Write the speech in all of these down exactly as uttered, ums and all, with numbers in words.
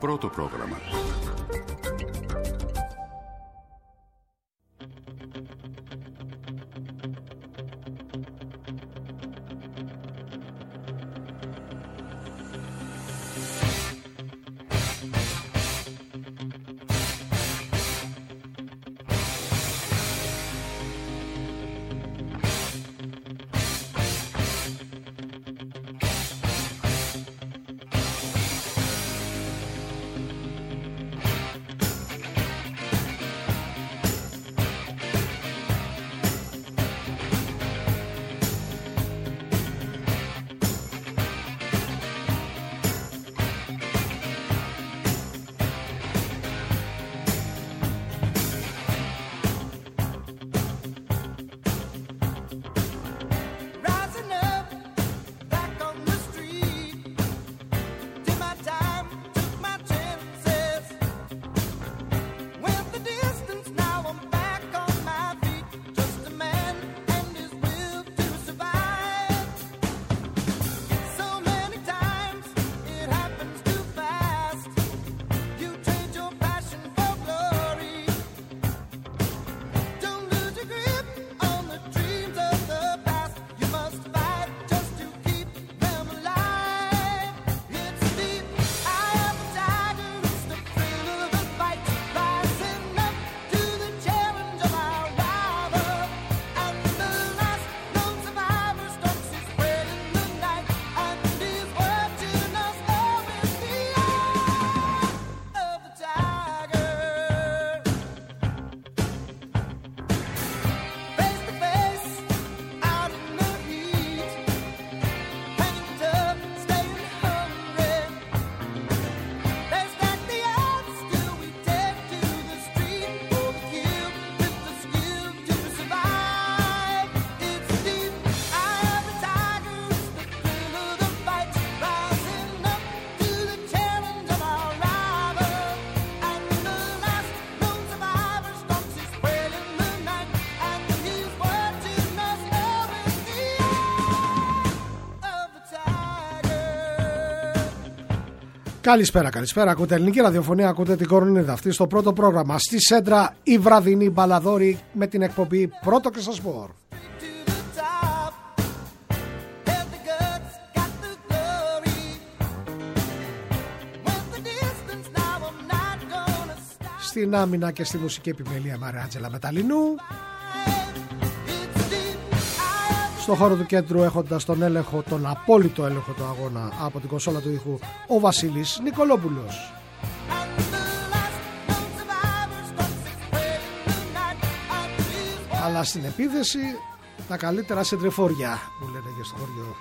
Πρώτο πρόγραμμα. Καλησπέρα, καλησπέρα. Ακούτε ελληνική ραδιοφωνία, ακούτε την Κορονίδα. Αυτή στο πρώτο πρόγραμμα. Στη Σέντρα η βραδινή μπαλαδόρη με την εκπομπή Πρώτο και στα Σπορ. Στην άμυνα και στη μουσική επιμέλεια Μαρία Μεταλλινού. Στο χώρο του κέντρου έχοντας τον έλεγχο, τον απόλυτο έλεγχο του αγώνα από την κονσόλα του ήχου, ο Βασίλης Νικολόπουλος. Αλλά στην επίθεση τα καλύτερα σεντρεφόρια που λένε και στο χωριό.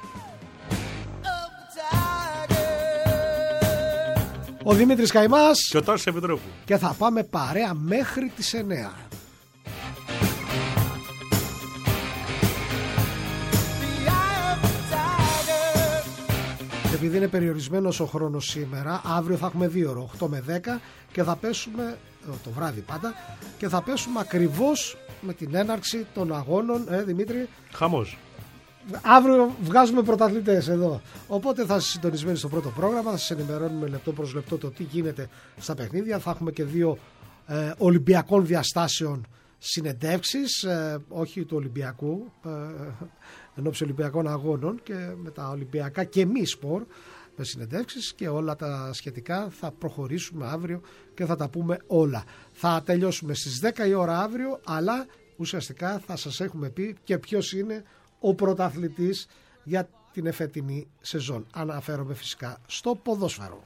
Ο Δημήτρης Καημάς και ο Τάσος Επιτρόπου. Και θα πάμε παρέα μέχρι τις εννιά. Επειδή είναι περιορισμένος ο χρόνος σήμερα, αύριο θα έχουμε δύο ώρες, οκτώ με δέκα, και θα πέσουμε, το βράδυ πάντα, και θα πέσουμε ακριβώς με την έναρξη των αγώνων, ε, Δημήτρη. Χαμός. Αύριο βγάζουμε πρωταθλητές εδώ. Οπότε θα είστε συντονισμένοι στο πρώτο πρόγραμμα, θα σας ενημερώνουμε λεπτό προς λεπτό το τι γίνεται στα παιχνίδια. Θα έχουμε και δύο ε, Ολυμπιακών διαστάσεων συνεντεύξεις, ε, όχι του Ολυμπιακού, ε, ενόψει Ολυμπιακών αγώνων και με τα Ολυμπιακά και μη σπορ, με συνεντεύξεις και όλα τα σχετικά. Θα προχωρήσουμε αύριο και θα τα πούμε όλα. Θα τελειώσουμε στις δέκα η ώρα αύριο, αλλά ουσιαστικά θα σας έχουμε πει και ποιος είναι ο πρωταθλητής για την εφετινή σεζόν. Αναφέρομαι φυσικά στο ποδόσφαιρο.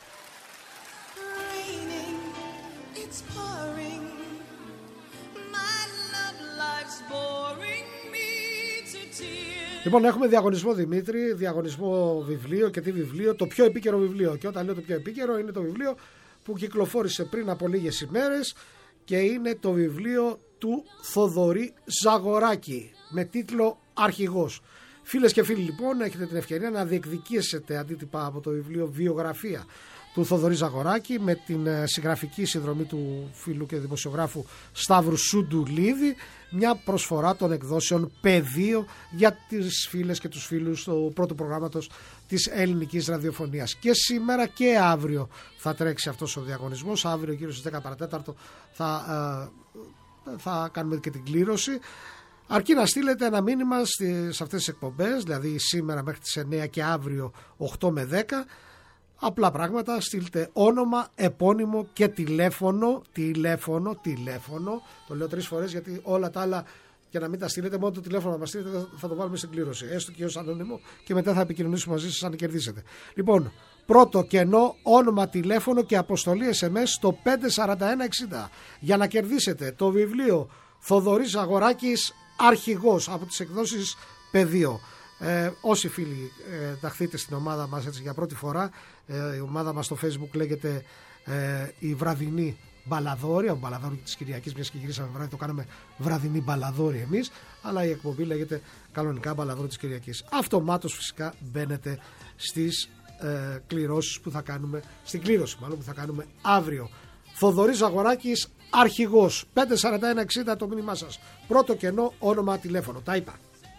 Λοιπόν, έχουμε διαγωνισμό, Δημήτρη, διαγωνισμό βιβλίο. Και τι βιβλίο? Το πιο επίκαιρο βιβλίο. Και όταν λέω το πιο επίκαιρο, είναι το βιβλίο που κυκλοφόρησε πριν από λίγες ημέρες και είναι το βιβλίο του Θοδωρή Ζαγοράκη με τίτλο Αρχηγός. Φίλες και φίλοι, λοιπόν, έχετε την ευκαιρία να διεκδικήσετε αντίτυπα από το βιβλίο Βιογραφία του Θοδωρή Ζαγοράκη με την συγγραφική συνδρομή του φίλου και δημοσιογράφου Σταύρου Σουντουλίδη, μια προσφορά των εκδόσεων Πεδίο για τις φίλες και τους φίλους του πρώτου προγράμματος της ελληνικής ραδιοφωνίας. Και σήμερα και αύριο θα τρέξει αυτός ο διαγωνισμός. Αύριο γύρω στις δέκα παρά τέταρτο θα, ε, θα κάνουμε και την κλήρωση. Αρκεί να στείλετε ένα μήνυμα σε αυτές τις εκπομπές, δηλαδή σήμερα μέχρι τις εννέα και αύριο οκτώ με δέκα. Απλά πράγματα, στείλτε όνομα, επώνυμο και τηλέφωνο, τηλέφωνο, τηλέφωνο. Το λέω τρεις φορές γιατί όλα τα άλλα, για να μην τα στείλετε, μόνο το τηλέφωνο να μας στείλετε θα το βάλουμε στην κλήρωση. Έστω και ως ανώνυμο και μετά θα επικοινωνήσουμε μαζί σας αν κερδίσετε. Λοιπόν, πρώτο κενό, όνομα, τηλέφωνο και αποστολή ες εμ ες στο πέντε τέσσερα ένα εξήντα για να κερδίσετε το βιβλίο Θοδωρής Ζαγοράκης Αρχηγός από τις εκδόσεις Πεδίο. Ε, όσοι φίλοι ε, ταχθείτε στην ομάδα μας έτσι για πρώτη φορά, ε, η ομάδα μας στο Facebook λέγεται ε, η Βραδινή Μπαλαδόρη, ο Μπαλαδόρη της Κυριακής, μιας και γυρίσαμε βράδυ, το κάναμε Βραδινή Μπαλαδόρη εμείς, αλλά η εκπομπή λέγεται κανονικά Μπαλαδόρη της Κυριακής. Αυτομάτως φυσικά μπαίνετε στις ε, κληρώσεις που θα κάνουμε, στην κλήρωση μάλλον που θα κάνουμε αύριο. Θοδωρής Ζαγοράκης Αρχηγός, πέντε τέσσερα ένα εξήντα το μήνυμά σας. Πρώτο κενό, όνομα, τηλέφωνο. Τα είπα.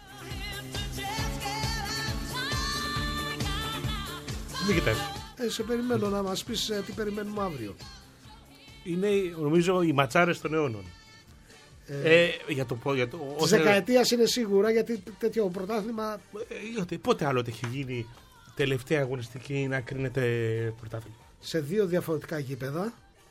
Ε, σε περιμένω να μας πεις ε, τι περιμένουμε αύριο. Είναι νομίζω οι ματσάρες των αιώνων. Ε, ε, για το, για το, της δεκαετίας είναι σίγουρα, γιατί τέτοιο πρωτάθλημα ε, πότε άλλοτε έχει γίνει τελευταία αγωνιστική να κρίνεται πρωτάθλημα. Σε δύο διαφορετικά γήπεδα,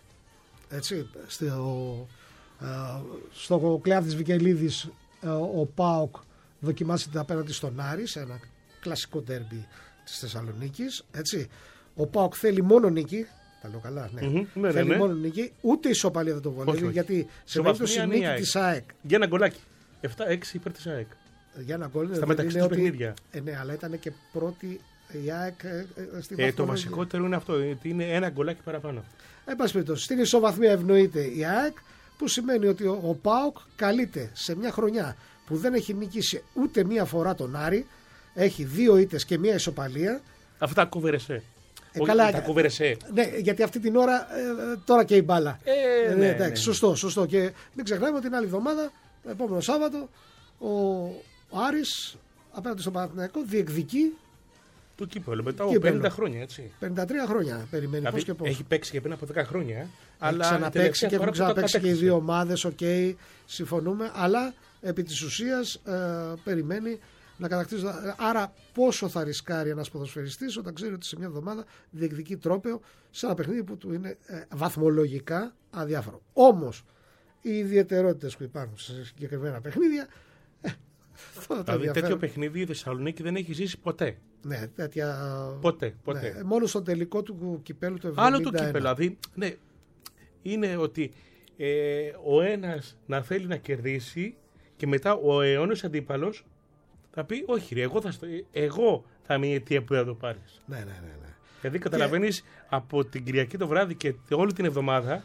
έτσι, στο, ε, στο Κλεάνθης Βικελίδης ε, ο ΠΑΟΚ δοκιμάζεται απέναντι στον Άρη σε ένα κλασικό ντέρμπι της Θεσσαλονίκης, έτσι. Ο ΠΑΟΚ θέλει μόνο νίκη. Τα λέω καλά, ναι. Mm-hmm, ναι θέλει ναι, ναι. μόνο νίκη. Ούτε ισοπαλία δεν το βολεύει. Γιατί σε περίπτωση νίκη της ΑΕΚ. Για ένα γκολάκι. επτά έξι υπέρ της ΑΕΚ. Για ένα γκολ. Στα μεταξύ του παιχνίδια. Ε, ναι, αλλά ήταν και πρώτη η ΑΕΚ ε, ε, στη ε, Το βασικότερο είναι αυτό. Ότι είναι ένα γκολάκι παραπάνω. Εν πάση περιπτώσει, στην ισοβαθμία ευνοείται η ΑΕΚ, που σημαίνει ότι ο, ο ΠΑΟΚ καλείται σε μια χρονιά που δεν έχει νικήσει ούτε μία φορά τον Άρη. Έχει δύο ήττες και μία ισοπαλία. Αυτά κόβερεσαι. Ε, καλά, τα κόβερεσαι. Ναι, γιατί αυτή την ώρα ε, τώρα και η μπάλα. Ε, ε, ναι, εντάξει, ναι. Σωστό, σωστό. Και μην ξεχνάμε ότι την άλλη εβδομάδα, το επόμενο Σάββατο, ο, ο Άρης απέναντι στον Παναθηναϊκό διεκδικεί το κύπελλο μετά από πενήντα χρόνια, έτσι. πενήντα τρία χρόνια περιμένει. Δηλαδή, πώς και πώς. Έχει παίξει και πριν από δέκα χρόνια. Έχει αλλά ξαναπαίξει και έχουν ξαναπαίξει και οι δύο ομάδες. Οκ, okay, συμφωνούμε. Αλλά επί της ουσίας ε, περιμένει να κατακτήσει. Άρα, πόσο θα ρισκάρει ένας ποδοσφαιριστής όταν ξέρει ότι σε μια εβδομάδα διεκδικεί τρόπαιο σε ένα παιχνίδι που του είναι ε, βαθμολογικά αδιάφορο. Όμως, οι ιδιαιτερότητες που υπάρχουν σε συγκεκριμένα παιχνίδια. Ε, δηλαδή, τέτοιο παιχνίδι η Θεσσαλονίκη δεν έχει ζήσει ποτέ. Ναι, τέτοια. Ποτέ, ποτέ. Ναι, μόνο στο τελικό του κυπέλου του εβδομήντα ένα. Άλλο το κύπελο. Δηλαδή, ναι, είναι ότι ε, ο ένας να θέλει να κερδίσει και μετά ο αιώνιος αντίπαλος θα πει όχι ρε, εγώ θα, στο, εγώ θα είμαι η αιτία που θα το πάρεις. Ναι, ναι, ναι, ναι. Δηλαδή καταλαβαίνεις και από την Κυριακή το βράδυ και όλη την εβδομάδα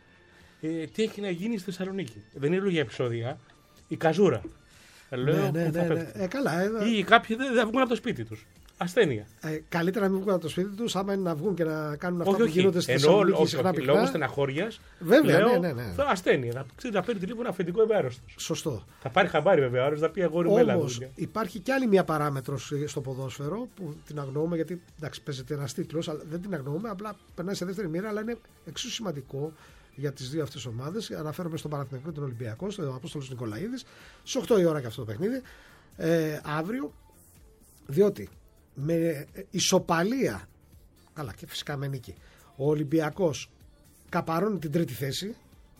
ε, τι έχει να γίνει στη Θεσσαλονίκη. Δεν είναι λόγια επεισόδια. Η καζούρα. Ναι, ναι, ναι, ναι. Ε, καλά, ε, ή κάποιοι δεν θα βγουν από το σπίτι τους. Ασθένεια. Ε, καλύτερα να μην βγουν από το σπίτι τους, άμα είναι να βγουν και να κάνουν αυτά όχι, που όχι. γίνονται στη Θεσσαλονίκη συχνά πυκνά. Λόγω στεναχώριας. Βέβαια, λέω, ναι, ναι, ναι. Ασθένεια. Θα, ξέρει, θα παίρνει τηλέφωνο αφεντικό ευάρρωστος. Σωστό. Θα πάρει χαμπάρι βέβαια, άρρωστο, θα πει αγόρι μου έλα. Όμως υπάρχει κι άλλη μια παράμετρος στο ποδόσφαιρο που την αγνοούμε, γιατί εντάξει, παίζεται ένας τίτλος, αλλά δεν την αγνοούμε, απλά περνάει σε δεύτερη μοίρα, αλλά είναι εξίσου σημαντικό για τις δύο αυτές ομάδες. Αναφέρομαι στον Παναθηναϊκό και τον Ολυμπιακό, στον Απόστολος Νικολαίδης, στις οκτώ η ώρα και αυτό το παιχνίδι. Ε, αύριο, διότι με ισοπαλία, καλά και φυσικά με νίκη, ο Ολυμπιακός καπαρώνει την τρίτη θέση,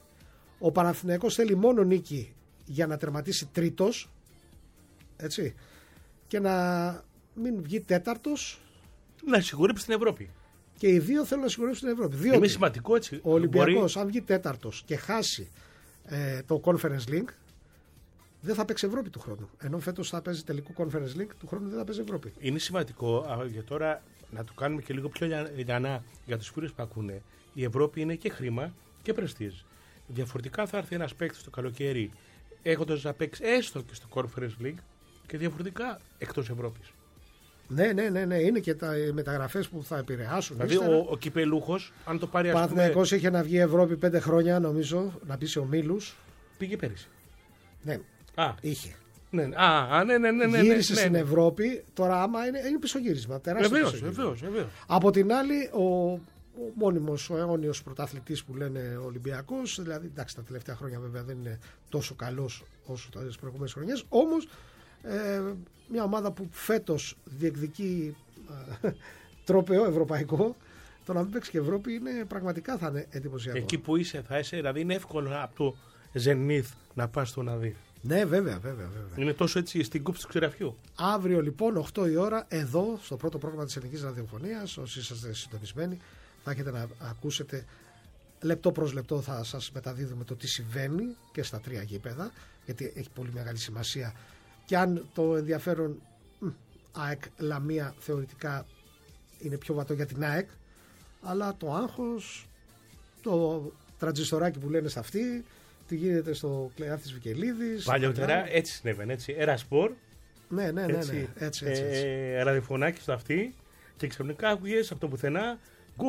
ο Παναθηναϊκός θέλει μόνο νίκη για να τερματίσει τρίτος, έτσι, και να μην βγει τέταρτος, να σιγουρέψει την Ευρώπη. Και οι δύο θέλουν να σιγουρέψουν την Ευρώπη. Διότι είναι σημαντικό έτσι. Ο Ολυμπιακός, μπορεί... αν βγει τέταρτος και χάσει ε, το Conference League, δεν θα παίξει Ευρώπη του χρόνου. Ενώ φέτος θα παίζει τελικό Conference League, του χρόνου δεν θα παίζει Ευρώπη. Είναι σημαντικό για τώρα να το κάνουμε και λίγο πιο λιανά για τους φίλους που ακούνε. Η Ευρώπη είναι και χρήμα και πρεστίζ. Διαφορετικά θα έρθει ένας παίκτης το καλοκαίρι έχοντας να παίξει έστω και στο Conference League και διαφορετικά εκτός Ευρώπης. Ναι, ναι, ναι, ναι, είναι και τα μεταγραφές που θα επηρεάσουν. Δηλαδή ο, ο κυπελούχος, αν το πάρει. Ο Παναθηναϊκός είχε να βγει Ευρώπη πέντε χρόνια, νομίζω, να μπει σε ομίλους. Πήγε πέρυσι. Ναι, Α. είχε. Ναι, α, ναι, ναι, ναι, ναι, γύρισε ναι, στην ναι. Ευρώπη, τώρα άμα είναι, είναι πισωγύρισμα. Τεράστιο Βεβαίως, πισωγύρισμα. βεβαίως, βεβαίως. Από την άλλη, ο, ο μόνιμος, ο αιώνιος πρωταθλητής που λένε Ολυμπιακός, δηλαδή εντάξει, τα τελευταία χρόνια βέβαια δεν είναι τόσο καλός όσο τις προηγούμενες χρονιές, όμως ε, μια ομάδα που φέτος διεκδικεί ε, τρόπαιο ευρωπαϊκό, το να μην παίξει και Ευρώπη είναι πραγματικά θα είναι εντυπωσιακό. Εκεί που είσαι, θα είσαι, δηλαδή είναι εύκολο από το Zenith να πας στο Ναδί. Ναι, βέβαια, βέβαια, βέβαια. Είναι τόσο έτσι στην κούψη του ξηραφιού. Αύριο λοιπόν, οκτώ η ώρα, εδώ, στο πρώτο πρόγραμμα της Ελληνικής Ραδιοφωνίας, όσοι είσαστε συντονισμένοι, θα έχετε να ακούσετε λεπτό προς λεπτό, θα σας μεταδίδουμε το τι συμβαίνει και στα τρία γήπεδα, γιατί έχει πολύ μεγάλη σημασία. Και αν το ενδιαφέρον ΑΕΚ Λαμία θεωρητικά είναι πιο βατό για την ΑΕΚ, αλλά το άγχος, το τραντζιστοράκι που λένε στα αυτή, τι γίνεται στο Κλεάθης Βικελίδης. Παλιότερα έτσι συνέβαινε, έτσι. Ερασπορ. Ναι, ναι, ναι, ναι. Έτσι, έτσι, έτσι, έτσι. Ε, ραδιοφωνάκι στο αυτή και ξαφνικά άκουγες από το πουθενά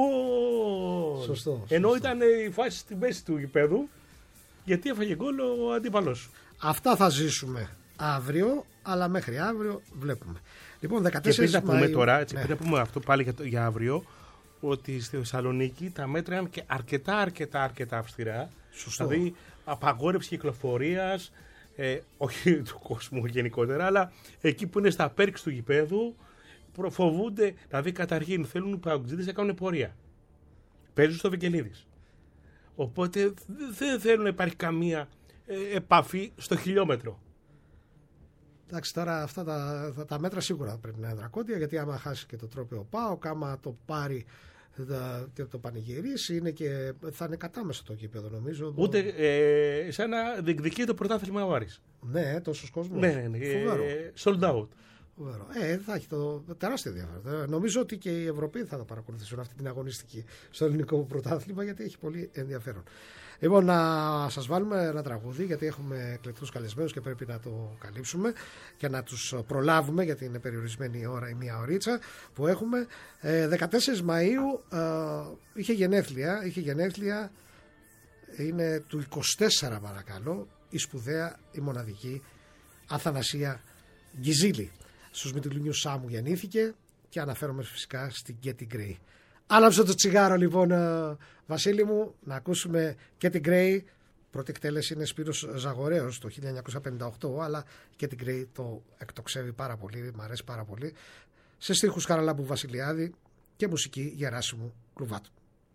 γκολ. Σωστό. Ενώ σωστό. ήταν η φάση στη μέση του γηπέδου, γιατί έφαγε γκολ ο αντίπαλος. Αυτά θα ζήσουμε αύριο, αλλά μέχρι αύριο βλέπουμε. Λοιπόν, δεκατέσσερις και πριν να πούμε Μαΐου... τώρα, έτσι, ναι. πριν να πούμε αυτό πάλι για, το, για αύριο, ότι στη Θεσσαλονίκη τα μέτρα είναι και αρκετά αρκετά αρκετά αυστηρά. Σωστό. Δηλαδή απαγόρευση κυκλοφορίας, ε, όχι του κόσμου γενικότερα, αλλά εκεί που είναι στα πέρξ του γηπέδου προφοβούνται, δηλαδή καταρχήν θέλουν οι παγκοτζίδες να κάνουν πορεία. Παίζουν στο Βικελίδης. Οπότε δεν θέλουν να υπάρχει καμία ε, επαφή στο χιλιόμετρο. Εντάξει, τώρα αυτά τα, τα, τα μέτρα σίγουρα πρέπει να είναι δρακόντια, γιατί άμα χάσει και το τρόπαιο ΠΑΟΚ, άμα το πάρει και το πανηγυρίσει, είναι και, θα είναι κατάμεσο το γήπεδο νομίζω. Ούτε ε, σαν να διεκδικεί το πρωτάθλημα ο Άρης. Ναι, τόσος κόσμος. Ναι, ναι, ναι. Φοβερό. Ε, sold out. Φοβερό. Ε, θα έχει το τεράστιο ενδιαφέρον. Νομίζω ότι και οι Ευρωπαίοι θα τα παρακολουθήσουν αυτή την αγωνιστική στο ελληνικό πρωτάθλημα, γιατί έχει πολύ ενδιαφέρον. Λοιπόν, να σας βάλουμε ένα τραγούδι, γιατί έχουμε εκλεκτούς καλεσμένους και πρέπει να το καλύψουμε και να τους προλάβουμε, γιατί είναι περιορισμένη η ώρα, η μία ωρίτσα που έχουμε. Ε, δεκατέσσερις Μαΐου ε, είχε γενέθλια, είχε γενέθλια, είναι του είκοσι τέσσερα παρακαλώ, η σπουδαία, η μοναδική Αθανασία Γκιζίλη. Στους Μητυλούνιους Σάμου γεννήθηκε και αναφέρομαι φυσικά στην Getty Gray. Άναψε το τσιγάρο λοιπόν, Βασίλη μου, να ακούσουμε Getty Gray. Πρώτη εκτέλεση είναι Σπύρος Ζαγορέος το χίλια εννιακόσια πενήντα οκτώ, αλλά Getty Gray το εκτοξεύει πάρα πολύ, μου αρέσει πάρα πολύ. Σε στίχους Χαραλάμπου Βασιλιάδη και μουσική Γεράσιμου Κλουβάτου.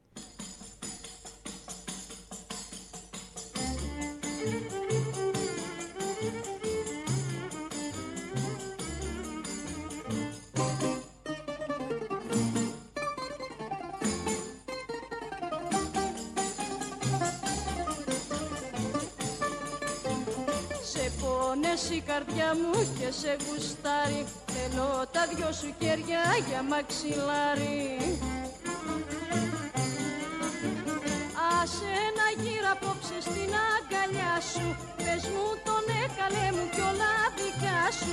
Η καρδιά μου και σε γουστάρει, θέλω τα δυο σου χέρια για μαξιλάρι. Άσε να γύρω απόψε στην αγκαλιά σου, πες μου τον έκαλε μου κι όλα δικά σου.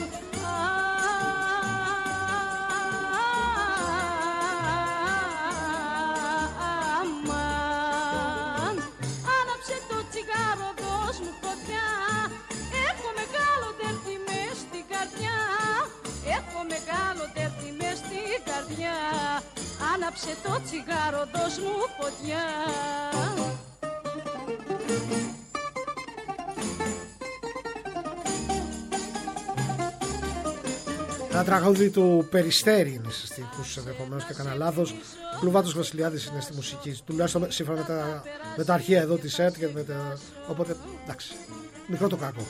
Αμάν, άναψε το τσιγάρο, δώσ' μου φωτιά. Έχω μεγάλο τέρτη μες στην καρδιά, έχω μεγάλο τέρτη μες στην καρδιά. Άναψε το τσιγάρο, δώσ' μου φωτιά. Ένα τραγούδι του Περιστέρη είναι στις στίχους, ενδεχομένως και κανένα λάθος. Κλουβάτος Βασιλιάδης είναι στη μουσική, τουλάχιστον σύμφωνα με τα, με τα αρχεία εδώ της ΕΡΤ και με τα, οπότε εντάξει, μικρό το κακό.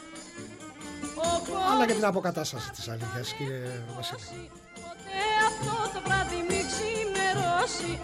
Αλλά και την αποκατάσταση της αλήθειας, κύριε Βασίλη. Ποτέ αυτό το βράδυ μη ξημερώσει.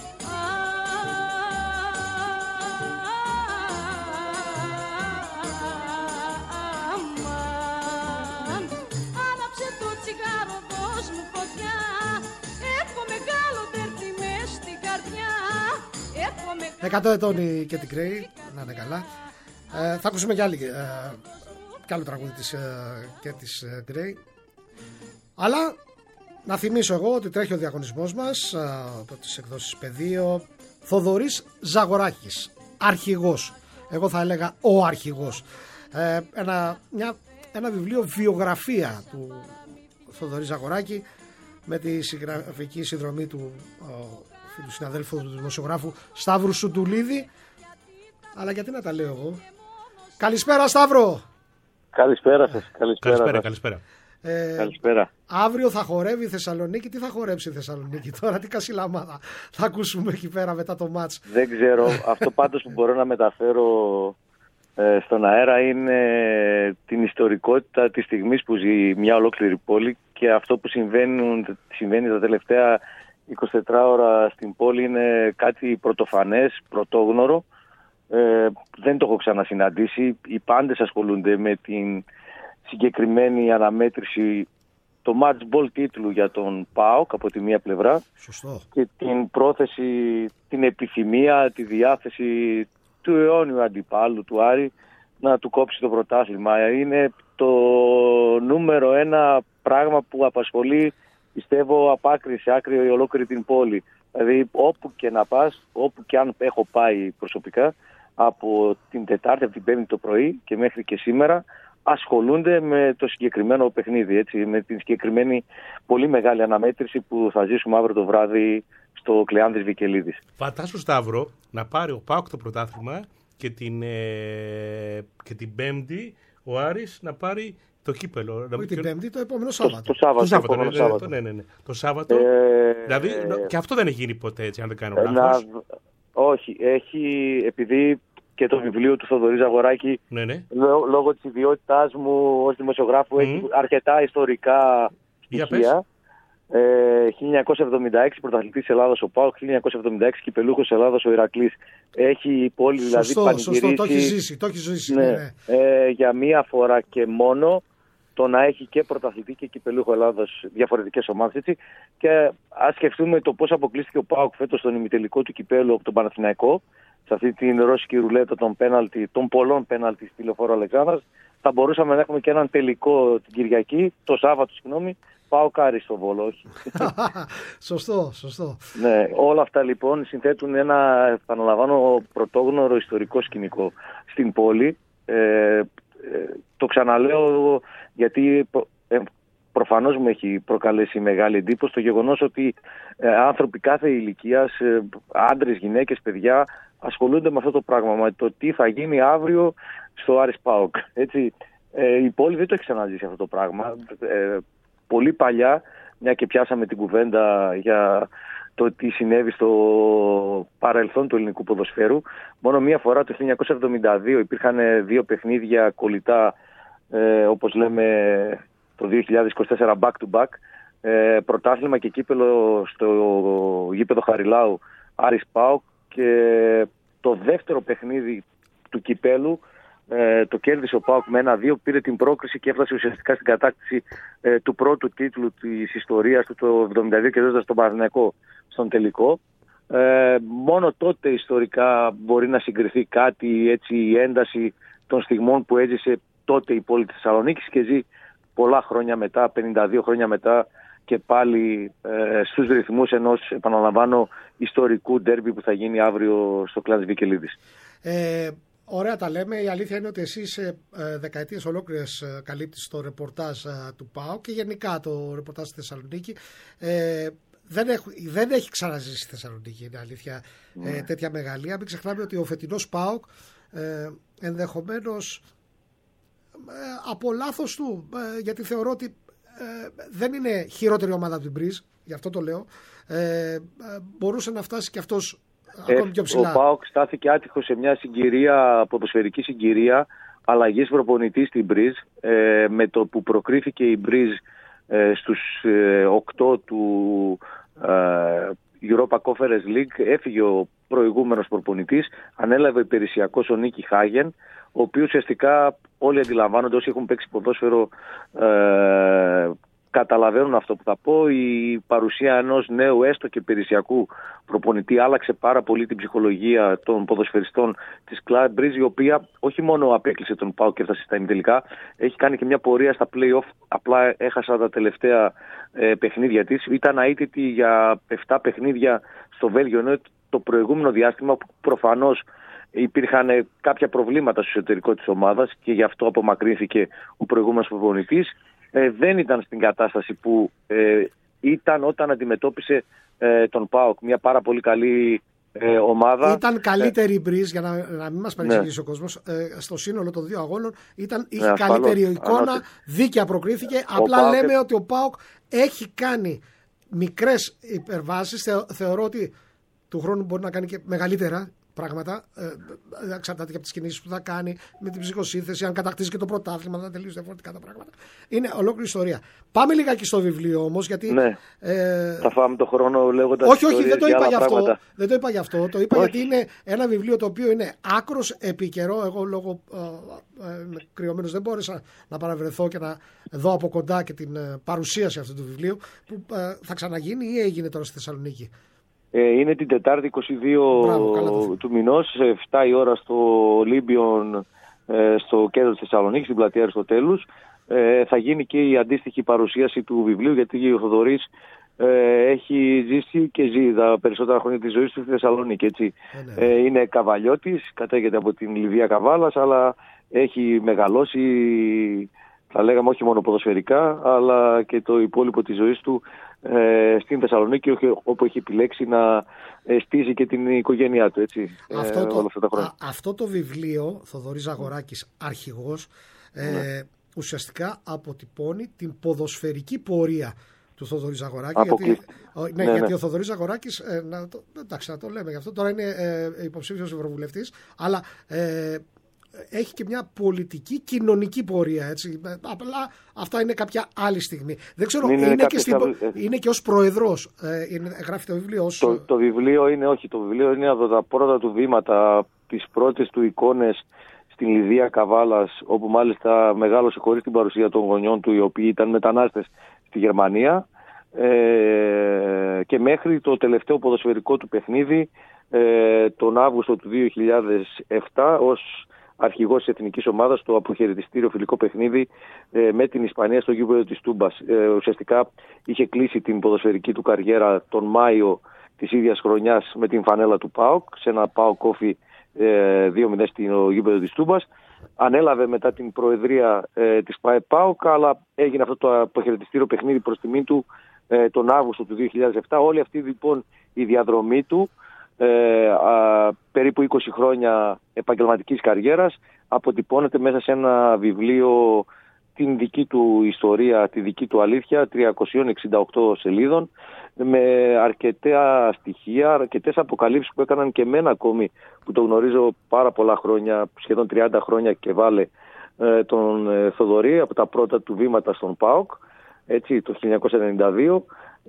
Αμάν, άναψε το τσιγάρο, δώσ' μου φωτιά. Έχω μεγάλο τέρτη μες στην καρδιά. Έχω μεγάλο... Εκατό ετών η Getty Gray, να είναι καλά. Ε, θα ακούσουμε κι άλλη... Ε, κι άλλο τραγούδι της, uh, και της uh, Gray. Αλλά να θυμίσω εγώ ότι τρέχει ο διαγωνισμός μας από τις εκδόσεις Πεδίο. Θοδωρής Ζαγοράκης, αρχηγός. Εγώ θα έλεγα ο αρχηγός. Ε, ένα, μια, ένα βιβλίο βιογραφία του Θοδωρή Ζαγοράκη με τη συγγραφική συνδρομή του φίλου συναδέλφου του δημοσιογράφου Σταύρου Σουντουλίδη. Αλλά γιατί να τα λέω εγώ. Καλησπέρα Σταύρο. Καλησπέρα σας. Καλησπέρα, καλησπέρα. καλησπέρα. Ε, καλησπέρα. Αύριο θα χορεύει η Θεσσαλονίκη. Τι θα χορέψει η Θεσσαλονίκη τώρα, τι κασιλαμάδα θα ακούσουμε εκεί πέρα μετά το μάτς? Δεν ξέρω. Αυτό πάντως που μπορώ να μεταφέρω ε, στον αέρα είναι την ιστορικότητα της στιγμής που ζει μια ολόκληρη πόλη, και αυτό που συμβαίνει, συμβαίνει τα τελευταία εικοσιτέσσερις ώρα στην πόλη είναι κάτι πρωτοφανές, πρωτόγνωρο. Ε, δεν το έχω ξανασυναντήσει. Οι πάντες ασχολούνται με την συγκεκριμένη αναμέτρηση, το match ball τίτλου για τον ΠΑΟΚ από τη μία πλευρά. Σωστό. Και την πρόθεση, την επιθυμία, τη διάθεση του αιώνιου αντιπάλου του Άρη να του κόψει το πρωτάθλημα. Είναι το νούμερο ένα πράγμα που απασχολεί, πιστεύω, από άκρη σε άκρη ολόκληρη την πόλη. Δηλαδή όπου και να πας, όπου και αν έχω πάει προσωπικά, από την Τετάρτη, από την Πέμπτη το πρωί και μέχρι και σήμερα, ασχολούνται με το συγκεκριμένο παιχνίδι, έτσι, με την συγκεκριμένη πολύ μεγάλη αναμέτρηση που θα ζήσουμε αύριο το βράδυ στο Κλεάνδης Βικελίδης. Φαντάσου, Σταύρο, να πάρει ο ΠΑΟΚ το πρωτάθλημα και την, ε, και την Πέμπτη ο Άρης να πάρει το κύπελο. Όχι την Πέμπτη, το επόμενο Σάββατο. Το, το Σάββατο. Το Σάββατο, το ναι, Σάββατο. ναι, ναι, ναι. Το Σάββατο. Ε, δηλαδή, ε, και αυτό δεν έχει γίνει ποτέ, έτσι, αν δεν κάνω να, λάθος. όχι, έχει, επειδή και το βιβλίο του Θοδωρή Ζαγοράκη, Ναι, ναι. λό, λόγω της ιδιότητάς μου ως δημοσιογράφου, mm. έχει αρκετά ιστορικά στοιχεία. Ε, χίλια εννιακόσια εβδομήντα έξι πρωταθλητής Ελλάδος ο ΠΑΟΚ, χίλια εννιακόσια εβδομήντα έξι κυπελούχος Ελλάδος ο Ηρακλής. Έχει η πόλη δηλαδή σωστό, πανηγυρίσει, σωστό, το έχει ζήσει, το έχει ζήσει ναι, ναι, ναι. Ε, για μία φορά και μόνο το να έχει και πρωταθλητή και κυπελούχο Ελλάδος διαφορετικές ομάδες, έτσι. Και ας σκεφτούμε το πώς αποκλείστηκε ο ΠΑΟΚ φέτος στον ημιτελικό του κυπέλου από τον Παναθηναϊκό, σε αυτή την ρώσικη ρουλέτα των, πέναλτι, των πολλών πέναλτι στη Λεωφόρο Αλεξάνδρας, θα μπορούσαμε να έχουμε και έναν τελικό την Κυριακή, το Σάββατο, συγγνώμη, ΠΑΟΚ Άρης στο Βόλο, όχι. Σωστό, σωστό. Ναι, όλα αυτά λοιπόν συνθέτουν ένα, επαναλαμβάνω, πρωτόγνωρο ιστορικό σκηνικό στην πόλη. Ε, ε, το ξαναλέω γιατί ε, προφανώς μου έχει προκαλέσει μεγάλη εντύπωση το γεγονός ότι ε, άνθρωποι κάθε ηλικίας, ε, άντρες, γυναίκες, παιδιά, ασχολούνται με αυτό το πράγμα, με το τι θα γίνει αύριο στο Άρης ΠΑΟΚ. Έτσι, ε, η πόλη δεν το έχει ξαναζήσει αυτό το πράγμα. Ε, πολύ παλιά, μια και πιάσαμε την κουβέντα για το τι συνέβη στο παρελθόν του ελληνικού ποδοσφαίρου, μόνο μία φορά το χίλια εννιακόσια εβδομήντα δύο υπήρχαν δύο παιχνίδια κολλητά, ε, όπως λέμε το δύο χιλιάδες είκοσι τέσσερα back to back, ε, πρωτάθλημα και κύπελο στο γήπεδο Χαριλάου Άρης ΠΑΟΚ, και το δεύτερο παιχνίδι του κυπέλου ε, το κέρδισε ο ΠΑΟΚ με ένα δύο, πήρε την πρόκριση και έφτασε ουσιαστικά στην κατάκτηση ε, του πρώτου τίτλου της ιστορίας του το εβδομήντα δύο, κερδίζοντας τον Παναθηναϊκό στον τελικό. Ε, μόνο τότε ιστορικά μπορεί να συγκριθεί κάτι, έτσι, η ένταση των στιγμών που έζησε τότε η πόλη της Θεσσαλονίκης και ζει πολλά χρόνια μετά, πενήντα δύο χρόνια μετά, και πάλι ε, στους ρυθμούς ενός, επαναλαμβάνω, ιστορικού ντέρμπι που θα γίνει αύριο στο Κλάνδης Βικελίδης. Ε, ωραία τα λέμε. Η αλήθεια είναι ότι εσύ σε ε, δεκαετίες ολόκληρες ε, καλύπτεις το ρεπορτάζ ε, του ΠΑΟΚ και γενικά το ρεπορτάζ στη Θεσσαλονίκη. Ε, δεν, έχ, δεν έχει ξαναζήσει στη Θεσσαλονίκη, είναι αλήθεια, ε, mm. τέτοια μεγαλεία. Μην ξεχνάμε ότι ο φετινός ΠΑΟΚ ε, ενδεχομένως ε, από λάθος του, ε, γιατί θεωρώ ότι ε, δεν είναι χειρότερη ομάδα από την Μπριζ, γι' αυτό το λέω, ε, ε, μπορούσε να φτάσει και αυτός ακόμη πιο ψηλά. Ο ΠΑΟΚ στάθηκε άτυχο σε μια συγκυρία, ποδοσφαιρική συγκυρία αλλαγής προπονητή στην Μπριζ, ε, με το που προκρίθηκε η Μπριζ ε, στους ε, οκτώ του ε, Europa Conference League, έφυγε ο προηγούμενος προπονητής, ανέλαβε υπηρεσιακός ο Νίκη Χάγεν, ο οποίος ουσιαστικά όλοι αντιλαμβάνονται, όσοι έχουν παίξει ποδόσφαιρο ε, καταλαβαίνουν αυτό που θα πω. Η παρουσία ενός νέου έστω και υπηρεσιακού προπονητή άλλαξε πάρα πολύ την ψυχολογία των ποδοσφαιριστών της Club Bridge, η οποία όχι μόνο απέκλεισε τον ΠΑΟΚ και έφτασε στα ημιτελικά, έχει κάνει και μια πορεία στα play-off. Απλά έχασα τα τελευταία ε, παιχνίδια της. Ήταν αίτητη για επτά παιχνίδια στο Βέλγιο, ενώ το προηγούμενο διάστημα που προφανώς υπήρχαν κάποια προβλήματα στο εσωτερικό της ομάδας και γι' αυτό απομακρύνθηκε ο προηγούμενος προπονητής. Ε, δεν ήταν στην κατάσταση που ε, ήταν όταν αντιμετώπισε ε, τον ΠΑΟΚ, μια πάρα πολύ καλή ε, ομάδα. Ήταν καλύτερη η Μπριζ, για να, να μην μας παρεξηγήσει ναι. ο κόσμος, ε, στο σύνολο των δύο αγώνων ήταν, είχε ναι, καλύτερη ασφαλώς, εικόνα, ασφαλώς. Δίκαια προκρίθηκε. Ο Απλά ΠΑΟΚ... λέμε ότι ο ΠΑΟΚ έχει κάνει μικρές υπερβάσεις. Θεω, θεωρώ ότι του χρόνου μπορεί να κάνει και μεγαλύτερα πράγματα, ε, εξαρτάται και από τις κινήσεις που θα κάνει, με την ψυχοσύνθεση, αν κατακτήσει και το πρωτάθλημα, θα τελείως διαφορετικά τα πράγματα. Είναι ολόκληρη ιστορία. Πάμε λιγάκι στο βιβλίο όμως, γιατί. Ναι. Ε, θα φάμε το χρόνο λέγοντας. Όχι, όχι, δεν το είπα γι' αυτό. Δεν το είπα γι' αυτό. Το είπα όχι. γιατί είναι ένα βιβλίο το οποίο είναι άκρος επικαιρό. Εγώ λόγω ε, ε, κρυωμένος δεν μπόρεσα να παραβρεθώ και να δω από κοντά και την ε, παρουσίαση αυτού του βιβλίου, που ε, θα ξαναγίνει ή έγινε τώρα στη Θεσσαλονίκη. Είναι την Τετάρτη είκοσι δύο Μπράβο, του μηνός, σε επτά η ώρα στο Ολύμπιον, στο κέντρο της Θεσσαλονίκης, στην πλατεία Αριστοτέλους. Θα γίνει και η αντίστοιχη παρουσίαση του βιβλίου, γιατί ο Θοδωρής έχει ζήσει και ζει τα περισσότερα χρόνια της ζωής του στη Θεσσαλονίκη. Έτσι. Ε, ναι. Είναι καβαλιώτης, κατάγεται από την Λιβύα Καβάλας, αλλά έχει μεγαλώσει, θα λέγαμε, όχι μόνο ποδοσφαιρικά, αλλά και το υπόλοιπο της ζωής του ε, στην Θεσσαλονίκη, όπου έχει επιλέξει να στήσει και την οικογένειά του. Έτσι, αυτό, ε, το, όλα αυτά τα χρόνια. α, αυτό το βιβλίο, Θοδωρής Ζαγοράκης, αρχηγός, ε, ναι. ουσιαστικά αποτυπώνει την ποδοσφαιρική πορεία του Θοδωρή Ζαγοράκη. Γιατί, ναι, ναι, γιατί ναι. ο Θοδωρής Ζαγοράκης, ε, να το, εντάξει, να το λέμε γι' αυτό, τώρα είναι ε, υποψήφιος ευρωβουλευτής, αλλά ε, έχει και μια πολιτική κοινωνική πορεία, έτσι. Απλά αυτά είναι κάποια άλλη στιγμή. Δεν ξέρω, είναι, είναι, και, στην, είναι και ως προεδρός, ε, είναι, γράφει το βιβλίο ως... Το, το βιβλίο είναι, όχι, το βιβλίο είναι από τα πρώτα του βήματα, τις πρώτες του εικόνες στην Λιδία Καβάλας, όπου μάλιστα μεγάλωσε χωρίς την παρουσία των γονιών του, οι οποίοι ήταν μετανάστες στη Γερμανία, ε, και μέχρι το τελευταίο ποδοσφαιρικό του παιχνίδι, ε, τον Αύγουστο του δύο χιλιάδες επτά, ως αρχηγός της εθνικής ομάδας, στο αποχαιρετιστήριο φιλικό παιχνίδι ε, με την Ισπανία στο γήπεδο της Τούμπας. Ε, ουσιαστικά είχε κλείσει την ποδοσφαιρική του καριέρα τον Μάιο της ίδιας χρονιάς με την φανέλα του ΠΑΟΚ, σε ένα ΠΑΟΚ Όφι ε, δύο μηδέν στο γήπεδο της Τούμπας. Ανέλαβε μετά την προεδρία ε, της ΠΑΟΚ, αλλά έγινε αυτό το αποχαιρετιστήριο παιχνίδι προς τιμήν του ε, τον Αύγουστο του δύο χιλιάδες επτά. Όλη αυτή λοιπόν η διαδρομή του, Ε, α, περίπου είκοσι χρόνια επαγγελματικής καριέρας, αποτυπώνεται μέσα σε ένα βιβλίο, την δική του ιστορία, τη δική του αλήθεια, τριακόσιες εξήντα οκτώ σελίδων, με αρκετά στοιχεία, αρκετές αποκαλύψεις που έκαναν και εμένα ακόμη, που το γνωρίζω πάρα πολλά χρόνια, σχεδόν τριάντα χρόνια και βάλε, ε, τον ε, Θοδωρή, από τα πρώτα του βήματα στον ΠΑΟΚ, έτσι, το χίλια εννιακόσια ενενήντα δύο.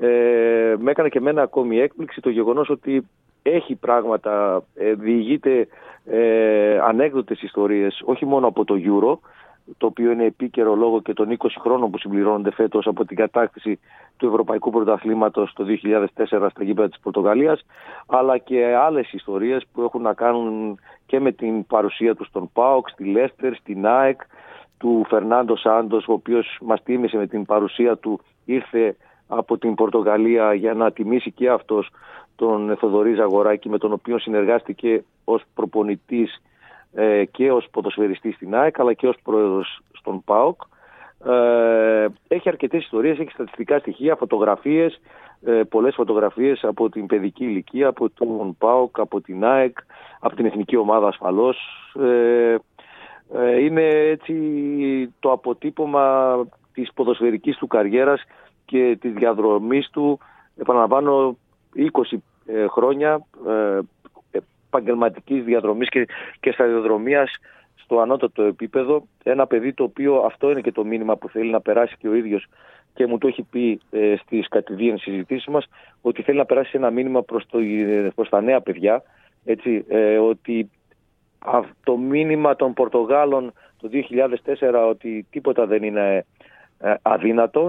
Ε, με έκανε και εμένα ακόμη έκπληξη το γεγονός ότι έχει πράγματα, ε, διηγείται ε, ανέκδοτες ιστορίες, όχι μόνο από το Euro, το οποίο είναι επίκαιρο λόγω και των είκοσι χρόνων που συμπληρώνονται φέτος από την κατάκτηση του Ευρωπαϊκού Πρωταθλήματος το δύο χιλιάδες τέσσερα στα γήπεδα της Πορτογαλίας, αλλά και άλλες ιστορίες που έχουν να κάνουν και με την παρουσία του στον ΠΑΟΚ, στη Λέστερ, στην ΑΕΚ, του Φερνάντο Σάντος, ο οποίος μας τίμησε με την παρουσία του, ήρθε από την Πορτογαλία για να τιμήσει και αυτός τον Θοδωρή Ζαγοράκη, με τον οποίο συνεργάστηκε ως προπονητής ε, και ως ποδοσφαιριστής στην ΑΕΚ, αλλά και ως πρόεδρος στον ΠΑΟΚ. Ε, έχει αρκετές ιστορίες, έχει στατιστικά στοιχεία, φωτογραφίες, ε, πολλές φωτογραφίες από την παιδική ηλικία, από τον ΠΑΟΚ, από την ΑΕΚ, από την εθνική ομάδα ασφαλώς. Ε, ε, είναι έτσι το αποτύπωμα της ποδοσφαιρικής του καριέρας και της διαδρομής του, επαναλαμβάνω, είκοσι ε, χρόνια ε, επαγγελματικής διαδρομής και, και σταδιοδρομίας στο ανώτατο επίπεδο. Ένα παιδί το οποίο, αυτό είναι και το μήνυμα που θέλει να περάσει και ο ίδιος, και μου το έχει πει ε, στις κατηδίαν συζητήσεις μας, ότι θέλει να περάσει ένα μήνυμα προς, το, προς τα νέα παιδιά, έτσι, ε, ότι α, το μήνυμα των Πορτογάλων το δύο χιλιάδες τέσσερα, ότι τίποτα δεν είναι ε, αδύνατον,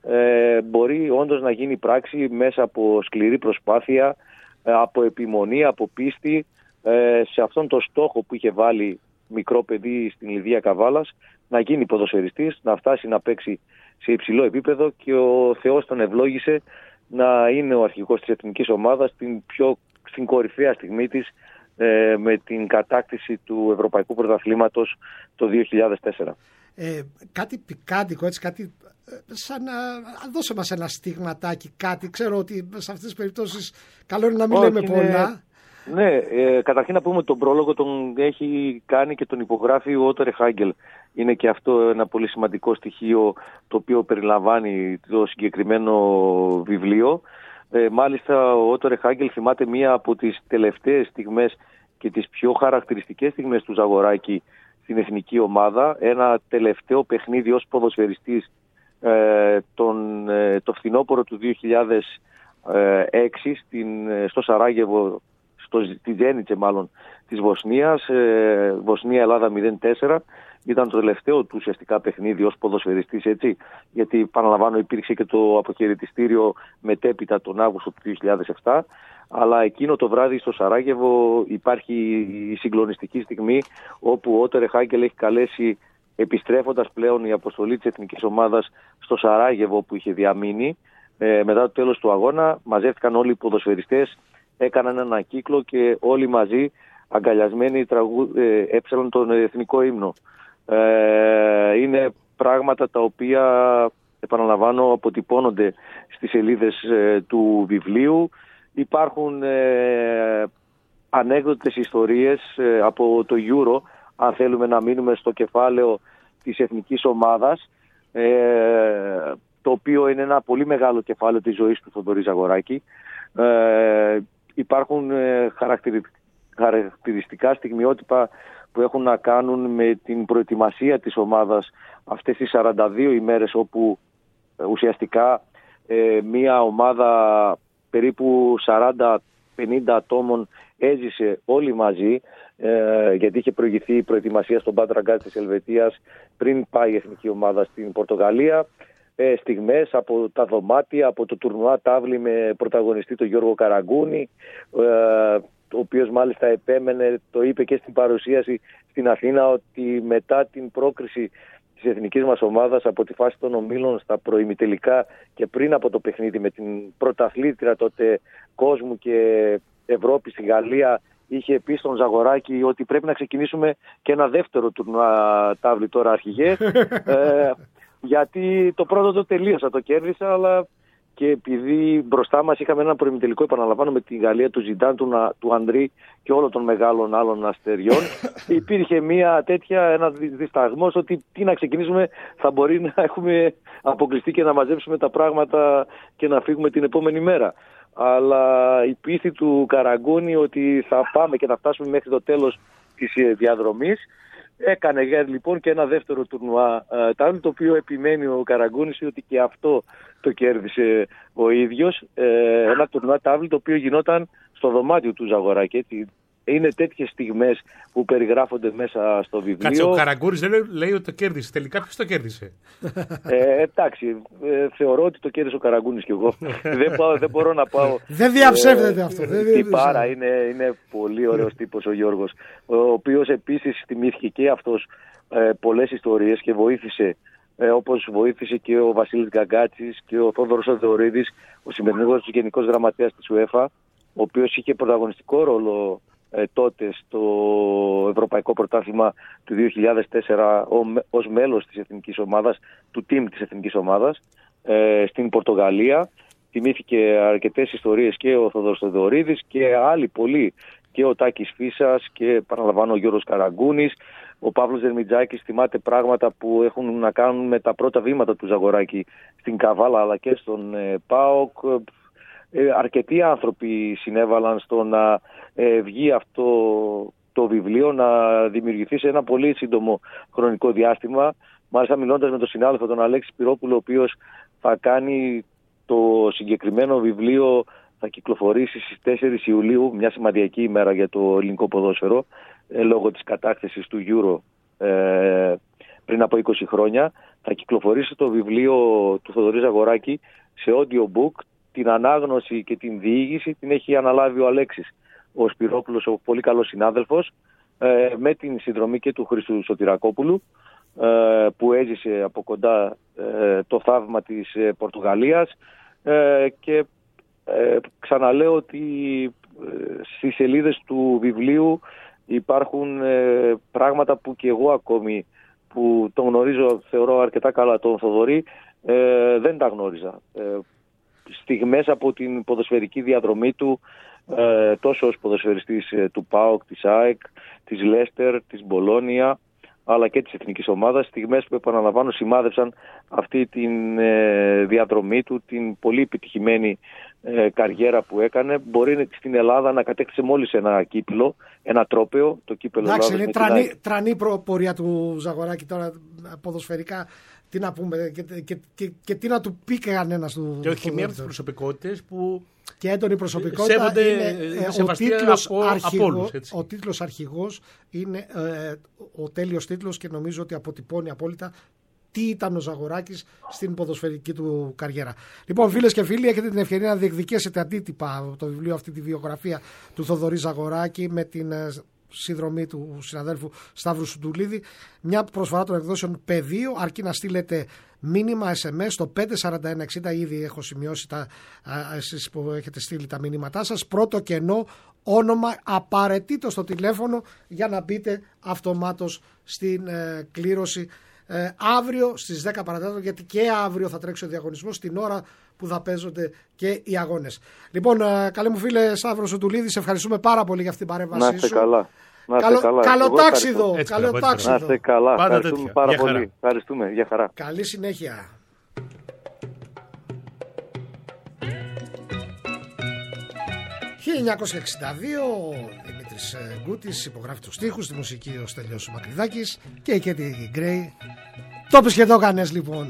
ε, μπορεί όντως να γίνει πράξη μέσα από σκληρή προσπάθεια, ε, από επιμονή, από πίστη, ε, σε αυτόν τον στόχο που είχε βάλει μικρό παιδί στην Λιδία Καβάλας, να γίνει ποδοσφαιριστής, να φτάσει να παίξει σε υψηλό επίπεδο, και ο Θεός τον ευλόγησε να είναι ο αρχηγός της εθνικής ομάδας στην, πιο, στην κορυφαία στιγμή της, ε, με την κατάκτηση του Ευρωπαϊκού Πρωταθλήματος το δύο χιλιάδες τέσσερα. Ε, κάτι πικάντικο, έτσι, κάτι σαν να δώσε μας ένα στιγματάκι, κάτι. Ξέρω ότι σε αυτές τις περιπτώσεις καλό είναι να μην Όχι, λέμε είναι... πολλά. Ναι, ε, καταρχήν να πούμε ότι τον πρόλογο τον έχει κάνει και τον υπογράφει ο Ότο Ρεχάγκελ. Είναι και αυτό ένα πολύ σημαντικό στοιχείο το οποίο περιλαμβάνει το συγκεκριμένο βιβλίο. Ε, μάλιστα ο Ότο Ρεχάγκελ θυμάται μία από τις τελευταίες στιγμές και τις πιο χαρακτηριστικές στιγμές του Ζαγοράκη στην εθνική ομάδα. Ένα τελευταίο παιχνίδι ως ποδοσφαιριστής ε, τον, ε, το φθινόπωρο του δύο χιλιάδες έξι στην, στο Σαράγεβο, στη Ζένιτσε μάλλον της Βοσνίας, ε, Βοσνία-Ελλάδα μηδέν τέσσερα. Ήταν το τελευταίο του ουσιαστικά παιχνίδι ως ποδοσφαιριστής, έτσι, γιατί παραλαμβάνω υπήρξε και το αποχαιρετιστήριο μετέπειτα τον Αύγουστο του δύο χιλιάδες επτά, αλλά εκείνο το βράδυ στο Σαράγεβο υπάρχει η συγκλονιστική στιγμή όπου ο Ότο Ρεχάγκελ έχει καλέσει, επιστρέφοντας πλέον η αποστολή της εθνικής ομάδας στο Σαράγεβο που είχε διαμείνει, ε, μετά το τέλος του αγώνα μαζεύτηκαν όλοι οι ποδοσφαιριστές, έκαναν ένα κύκλο και όλοι μαζί αγκαλιασμένοι τραγου... ε, έψαλαν τον εθνικό ύμνο. Ε, είναι πράγματα τα οποία, επαναλαμβάνω, αποτυπώνονται στις σελίδες ε, του βιβλίου. Υπάρχουν ε, ανέκδοτες ιστορίες ε, από το Euro, αν θέλουμε να μείνουμε στο κεφάλαιο της εθνικής ομάδας, ε, το οποίο είναι ένα πολύ μεγάλο κεφάλαιο της ζωής του Θοδωρή Ζαγοράκη. Ε, υπάρχουν ε, χαρακτηριστικά στιγμιότυπα που έχουν να κάνουν με την προετοιμασία της ομάδας αυτές τις σαράντα δύο ημέρες, όπου ε, ουσιαστικά ε, μια ομάδα περίπου σαράντα πενήντα ατόμων έζησε όλοι μαζί, ε, γιατί είχε προηγηθεί η προετοιμασία στον Μπάτ Ραγκάτ της Ελβετίας πριν πάει η εθνική ομάδα στην Πορτογαλία. Ε, στιγμές από τα δωμάτια, από το τουρνουά τάβλη με πρωταγωνιστή τον Γιώργο Καραγκούνη, ε, ο οποίος μάλιστα επέμενε, το είπε και στην παρουσίαση στην Αθήνα, ότι μετά την πρόκριση της εθνικής μας ομάδας από τη φάση των ομίλων στα προημιτελικά και πριν από το παιχνίδι με την πρωταθλήτρια τότε κόσμου και Ευρώπη στη Γαλλία, είχε πει στον Ζαγοράκη ότι πρέπει να ξεκινήσουμε και ένα δεύτερο τουρνουά τάβλη τώρα, αρχηγέ, ε, γιατί το πρώτο το τελείωσα, το κέρδισα, αλλά και επειδή μπροστά μας είχαμε ένα προημιτελικό, επαναλαμβάνω, με τη Γαλλία του Ζιντάν, του, του Ανδρή και όλων των μεγάλων άλλων αστεριών, υπήρχε μια τέτοια, ένα δισταγμός ότι τι να ξεκινήσουμε, θα μπορεί να έχουμε αποκλειστεί και να μαζέψουμε τα πράγματα και να φύγουμε την επόμενη μέρα. Αλλά η πίστη του Καραγκούνη ότι θα πάμε και θα φτάσουμε μέχρι το τέλος της διαδρομής, έκανε λοιπόν και ένα δεύτερο τουρνουά τάβλη, το οποίο επιμένει ο Καραγκούνης ότι και αυτό το κέρδισε ο ίδιος. Ε, ένα τουρνουά τάβλη το οποίο γινόταν στο δωμάτιο του Ζαγοράκη, έτσι. Είναι τέτοιες στιγμές που περιγράφονται μέσα στο βιβλίο. Κάτσε, ο Καραγκούνης δεν λέει ότι το κέρδισε. Τελικά ποιος το κέρδισε? Ε, εντάξει, ε, θεωρώ ότι το κέρδισε ο Καραγκούνης κι εγώ. δεν, πάω, δεν μπορώ να πάω. Δεν διαψεύδεται ε, αυτό. Τι πάρα, είναι, είναι πολύ ωραίος τύπος ο Γιώργος, ο οποίος επίσης θυμήθηκε και αυτός ε, πολλές ιστορίες και βοήθησε, ε, όπως βοήθησε και ο Βασίλης Γκαγκάτσης και ο Θόδωρος Αδεωρίδης, ο σημερινός γενικός γραμματέας της UEFA, ο οποίος είχε πρωταγωνιστικό ρόλο ε, τότε στο Ευρωπαϊκό Πρωτάθλημα του δύο χιλιάδες τέσσερα ως μέλος της εθνικής ομάδας, του team της εθνικής ομάδας ε, στην Πορτογαλία. Θυμήθηκε αρκετές ιστορίες και ο Θοδωρός Θεοδωρίδης και άλλοι πολλοί, και ο Τάκης Φίσας και, παραλαμβάνω, ο Γιώργος Καραγκούνης. Ο Παύλος Δερμιτζάκης θυμάται πράγματα που έχουν να κάνουν με τα πρώτα βήματα του Ζαγοράκη στην Καβάλα αλλά και στον ε, ΠΑΟΚ. Ε, αρκετοί άνθρωποι συνέβαλαν στο να ε, βγει αυτό το βιβλίο, να δημιουργηθεί σε ένα πολύ σύντομο χρονικό διάστημα. Μάλιστα, μιλώντας με τον συνάδελφο τον Αλέξη Σπυρόπουλο, ο οποίος θα κάνει το συγκεκριμένο βιβλίο, θα κυκλοφορήσει στις τέσσερις Ιουλίου, μια σημαντική ημέρα για το ελληνικό ποδόσφαιρο, ε, λόγω της κατάκρισης του Euro ε, πριν από είκοσι χρόνια. θα κυκλοφορήσει το βιβλίο του Θοδωρή Ζαγοράκη σε audiobook. Την ανάγνωση και την διήγηση την έχει αναλάβει ο Αλέξης ο Σπυρόπουλος, ο πολύ καλός συνάδελφος, ε, με την συνδρομή και του Χρήστου Σωτηρακόπουλου, ε, που έζησε από κοντά ε, το θαύμα της ε, Πορτογαλίας, ε, και ε, ξαναλέω ότι ε, στις σελίδες του βιβλίου υπάρχουν ε, πράγματα που και εγώ ακόμη, που τον γνωρίζω, θεωρώ αρκετά καλά τον Θοδωρή, ε, δεν τα γνώριζα. Ε, στιγμές από την ποδοσφαιρική διαδρομή του, ε, τόσο ως ποδοσφαιριστής ε, του ΠΑΟΚ, της ΑΕΚ, της Λέστερ, της Μπολόνια, αλλά και της εθνικής ομάδας, στιγμές που, επαναλαμβάνω, σημάδεψαν αυτή τη ε, διαδρομή του, την πολύ επιτυχημένη ε, καριέρα που έκανε. Μπορεί στην Ελλάδα να κατέκτησε μόλις ένα κύπελο, ένα τρόπαιο, το κύπελο Εντάξει, Ελλάδας. είναι τρανή, τρανή πορεία του Ζαγοράκη τώρα ποδοσφαιρικά. Τι να πούμε και, και, και, και τι να του πει κανένας του. Και όχι μία από τις προσωπικότητες που και έντονη προσωπικότητα σέβονται, είναι, ε, ο, τίτλος από, αρχηγό, από όλους, ο τίτλος αρχηγός είναι ε, ο τέλειος τίτλος και νομίζω ότι αποτυπώνει απόλυτα τι ήταν ο Ζαγοράκης στην ποδοσφαιρική του καριέρα. Λοιπόν, φίλες και φίλοι, έχετε την ευκαιρία να διεκδικήσετε αντίτυπα το βιβλίο, αυτή τη βιογραφία του Θοδωρή Ζαγοράκη, με την συνδρομή του συναδέλφου Σταύρου Σουντουλίδη. Μια προσφορά των εκδόσεων Πεδίο, αρκεί να στείλετε μήνυμα ες εμ ες στο πέντε σαράντα ένα εξήντα. Ήδη έχω σημειώσει τα, εσείς που έχετε στείλει τα μηνύματά σας. Πρώτο κενό, όνομα, απαραίτητο στο τηλέφωνο για να μπείτε αυτομάτως στην ε, κλήρωση ε, αύριο στις δέκα παρατέταρτο, γιατί και αύριο θα τρέξει ο διαγωνισμός την ώρα που θα παίζονται και οι αγώνες. Λοιπόν, ε, καλέ μου φίλε Σταύρο Σουντουλίδη, σε ευχαριστούμε πάρα πολύ για αυτή την παρέμβασή σου. Να είστε καλά. Να είστε καλό, καλά. Καλό τάξιδο. Έτσι, καλό καλά, τάξιδο. Να είστε καλά. Πάντα Ευχαριστούμε τέτοια. πάρα Γεια πολύ. χαρά. Ευχαριστούμε. Γεια χαρά. Καλή συνέχεια. χίλια εννιακόσια εξήντα δύο, ο Δημήτρης Γκούτης υπογράφει τους στίχους, στη μουσική ο Στέλιος Μακρυδάκης και η Κέτι Γκρέι. Το πες και το κάνες λοιπόν.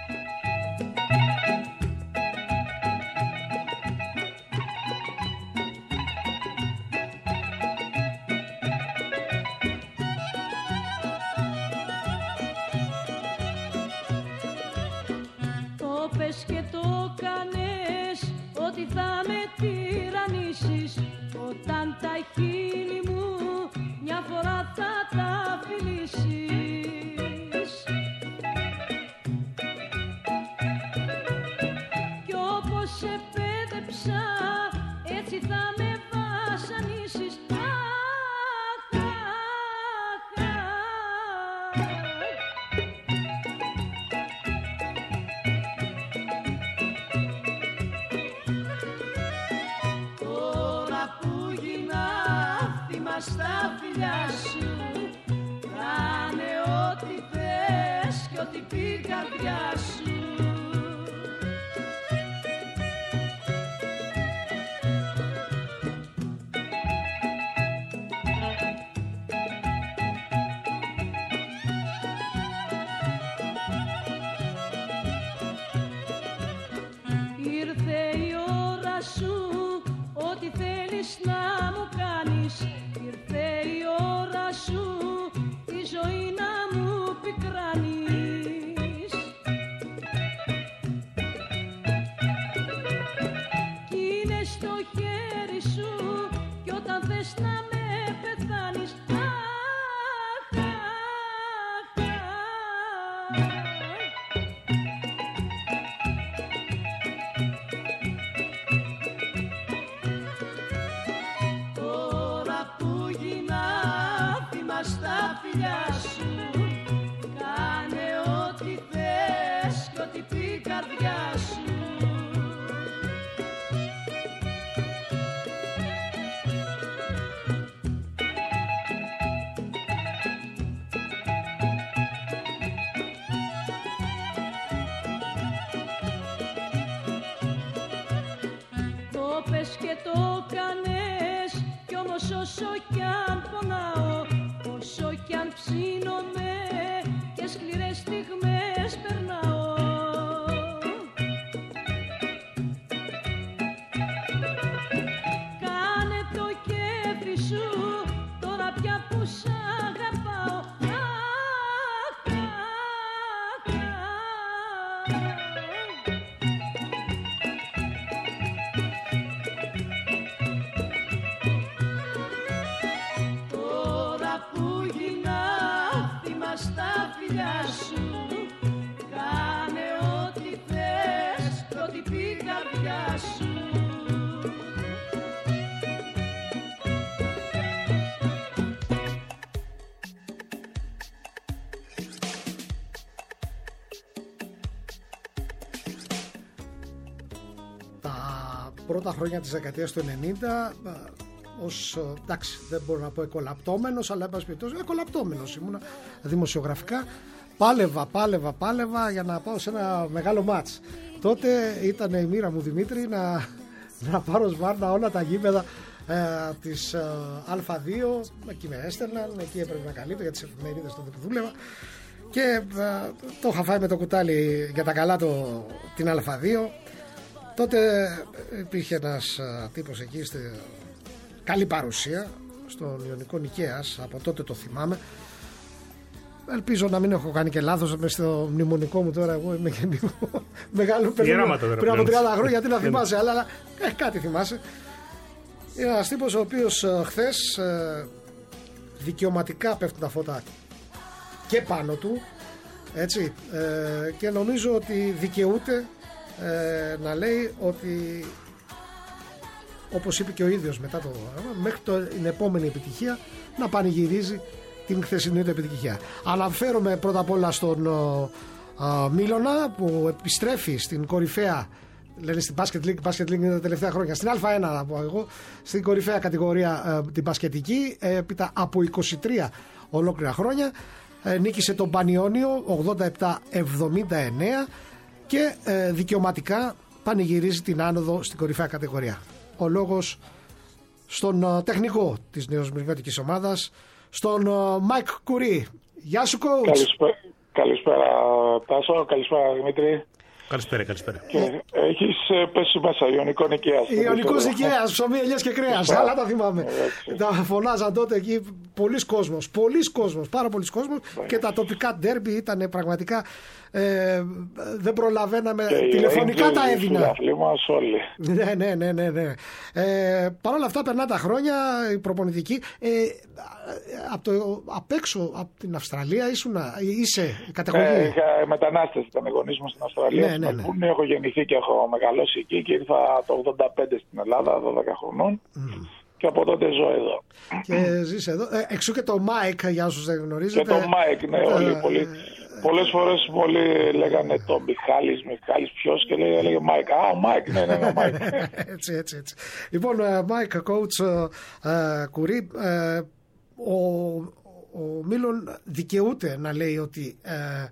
Το πες και το κάνες, ότι θα με τυραννίσεις, όταν τα χείλη μου μια φορά θα τα φιλήσεις. Κι όπως σε πέδεψα, έτσι θα με βασανίσεις. Αχ, αχ, αχ. Τώρα που γίνα θύμα στα φιλιά σου, κάνε ό,τι θες κι ό,τι πει η καρδιά σου. Ήρθε η ώρα σου, ό,τι θέλεις να μου κάνεις. Ήρθε η ώρα σου, τη ζωή να μου πικράνεις. Κι είναι στο χέρι σου, κι όταν θες να με πεθάνεις. Αχ, αχ, αχ. Τώρα που γίνα θύμα στα φιλιά σου, κάνε ό,τι θες κι ό,τι πει η καρδιά σου. Το πες και το κάνες, κι όμως όσο κι αν πονάω, όσο κι αν ψήνομαι και σκληρές στιγμές περνάω, κάνε το κέφι σου τώρα πια που σ' αγαπάω. Αχ, αχ, αχ. πρώτα χρόνια της δεκαετίας του ενενήντα ως, εντάξει, δεν μπορώ να πω εκολαπτώμενος, αλλά εν πάση περιπτώσει εκολαπτώμενος ήμουνα δημοσιογραφικά. Πάλευα, πάλευα, πάλευα για να πάω σε ένα μεγάλο μάτς. Τότε ήταν η μοίρα μου, Δημήτρη, να, να πάρω σβάρνα όλα τα γήπεδα ε, της ε, Α2. Εκεί με έστελναν, εκεί έπρεπε να καλύπτω για τις εφημερίδες τότε που δούλευα. Και ε, το είχα φάει με το κουτάλι για τα καλά το, την Α2. Τότε υπήρχε ένας ε, τύπος εκεί, στη, καλή παρουσία, στον Ιωνικό Νικαίας, από τότε το θυμάμαι. Ελπίζω να μην έχω κάνει και λάθος μες στο μνημονικό μου τώρα. Εγώ είμαι και λίγο μεγάλο παιδί. Πριν από τριάντα χρόνια, γιατί να θυμάσαι, αλλά, αλλά ε, κάτι θυμάσαι. Είναι ένας τύπος ο οποίος ε, χθες ε, δικαιωματικά πέφτουν τα φώτα και πάνω του. Έτσι, ε, και νομίζω ότι δικαιούται ε, να λέει ότι, όπως είπε και ο ίδιος μετά το μέχρι το, την επόμενη επιτυχία να πανηγυρίζει την χθεσινή του επιτυχία. Αναφέρομαι πρώτα απ' όλα στον uh, Μίλωνα που επιστρέφει στην κορυφαία, λένε στην Basket League, Basket League είναι τα τελευταία χρόνια, στην Α1 να πω εγώ, στην κορυφαία κατηγορία uh, την μπασκετική, έπειτα από είκοσι τρία ολόκληρα χρόνια, uh, νίκησε τον Πανιόνιο ογδόντα επτά εβδομήντα εννέα και uh, δικαιωματικά πανηγυρίζει την άνοδο στην κορυφαία κατηγορία. Ο λόγος στον uh, τεχνικό της νεοσμυρνιώτικης ομάδας, στον Μάικ uh, Κουρί. Γεια σου, coach. Καλησπέρα, καλησπέρα Τάσο, καλησπέρα Δημήτρη. Καλησπέρα, καλησπέρα. Και έχεις πέσει μέσα, Ιωνικό Νικαίας. Ιωνικός Νικαίας, ψωμί, ελιές και κρέας. Αλλά τα θυμάμαι. Τα φωνάζαν τότε εκεί πολλοί κόσμος. Πολλοί κόσμος, πάρα πολλοί κόσμος. Και τα τοπικά ντέρμπι ήταν πραγματικά. Ε, δεν προλαβαίναμε. Και τηλεφωνικά τα έδινα. Ναι, ναι, ναι, ναι, ναι. Ε, Παρ' όλα αυτά περνά τα χρόνια, η προπονητική. Ε, από το, απ' έξω από την Αυστραλία ήσουν, είσαι καταγωγή. Ε, είχα μετανάστες, ήταν γονείς μου στην Αυστραλία. Ναι, ναι, ναι. Έχω γεννηθεί και έχω μεγαλώσει εκεί και ήρθα το ογδόντα πέντε στην Ελλάδα, δώδεκα χρονών. Mm. Και από τότε ζω εδώ. Και ζεις εδώ. Ε, εξού και το Μάικ, για όσους δεν γνωρίζετε. Και το Μάικ, ναι, όλοι ε, πολύ. Πολλές φορές πολλοί λέγανε το Μιχάλης, Μιχάλης ποιος, και λέει, έλεγε Μάικ. Α, ο Μάικ, ναι, ναι, ο Μάικ. έτσι, έτσι, έτσι. Λοιπόν, Μάικ, coach uh, Κουρί, uh, ο, ο Μίλον δικαιούται να λέει ότι uh,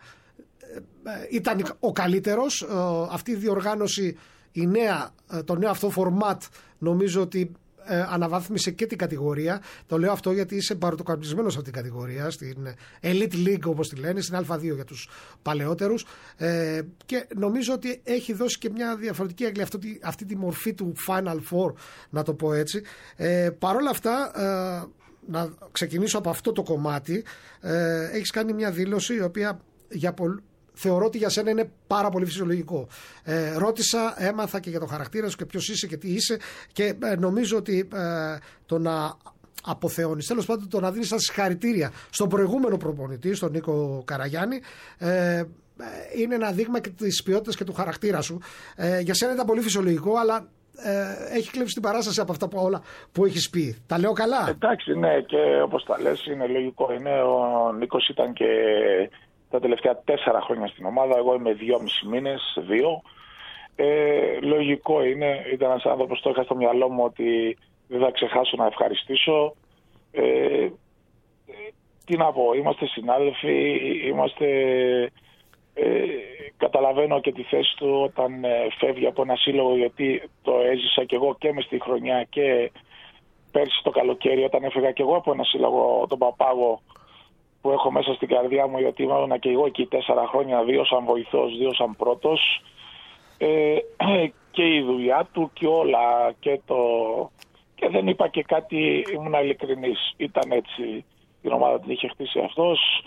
ήταν ο καλύτερος. Uh, αυτή η διοργάνωση, η νέα, το νέο αυτό φορμάτ, νομίζω ότι Ε, αναβάθμισε και την κατηγορία. Το λέω αυτό γιατί είσαι παροτοκαπνισμένος από την κατηγορία, στην Elite League όπως τη λένε, στην Α2 για τους παλαιότερους, ε, και νομίζω ότι έχει δώσει και μια διαφορετική έγκλη αυτή, αυτή τη μορφή του Final Four, να το πω έτσι. Ε, Παρ' όλα αυτά, ε, να ξεκινήσω από αυτό το κομμάτι. ε, έχεις κάνει μια δήλωση η οποία για πολλούς θεωρώ ότι για σένα είναι πάρα πολύ φυσιολογικό. Ε, ρώτησα, έμαθα και για το χαρακτήρα σου και ποιος είσαι και τι είσαι, και ε, νομίζω ότι ε, το να αποθεώνεις, τέλος πάντων το να δίνεις τα συγχαρητήρια στον προηγούμενο προπονητή, στον Νίκο Καραγιάννη, ε, είναι ένα δείγμα και της ποιότητας και του χαρακτήρα σου. Ε, για σένα ήταν πολύ φυσιολογικό, αλλά ε, έχει κλέψει την παράσταση από αυτά που, όλα που έχεις πει. Τα λέω καλά? Εντάξει, ναι, και όπως τα λες είναι λογικό. Είναι, ο Νίκος ήταν και τα τελευταία τέσσερα χρόνια στην ομάδα. Εγώ είμαι δυόμισι μήνες, δύο. Ε, λογικό είναι. Ήταν ένας άνθρωπος, το είχα στο μυαλό μου ότι δεν θα ξεχάσω να ευχαριστήσω. Ε, ε, τι να πω, είμαστε συνάδελφοι, είμαστε... Ε, καταλαβαίνω και τη θέση του όταν ε, φεύγει από ένα σύλλογο, γιατί το έζησα κι εγώ και μες στη χρονιά και πέρσι το καλοκαίρι όταν έφυγα κι εγώ από ένα σύλλογο, τον Παπάγο, που έχω μέσα στην καρδιά μου, γιατί ήμουν και εγώ εκεί τέσσερα χρόνια, δύο σαν βοηθός, δύο σαν πρώτος, ε, και η δουλειά του και όλα και το... και δεν είπα και κάτι, ήμουν ειλικρινής, ήταν έτσι, την ομάδα την είχε χτίσει αυτός,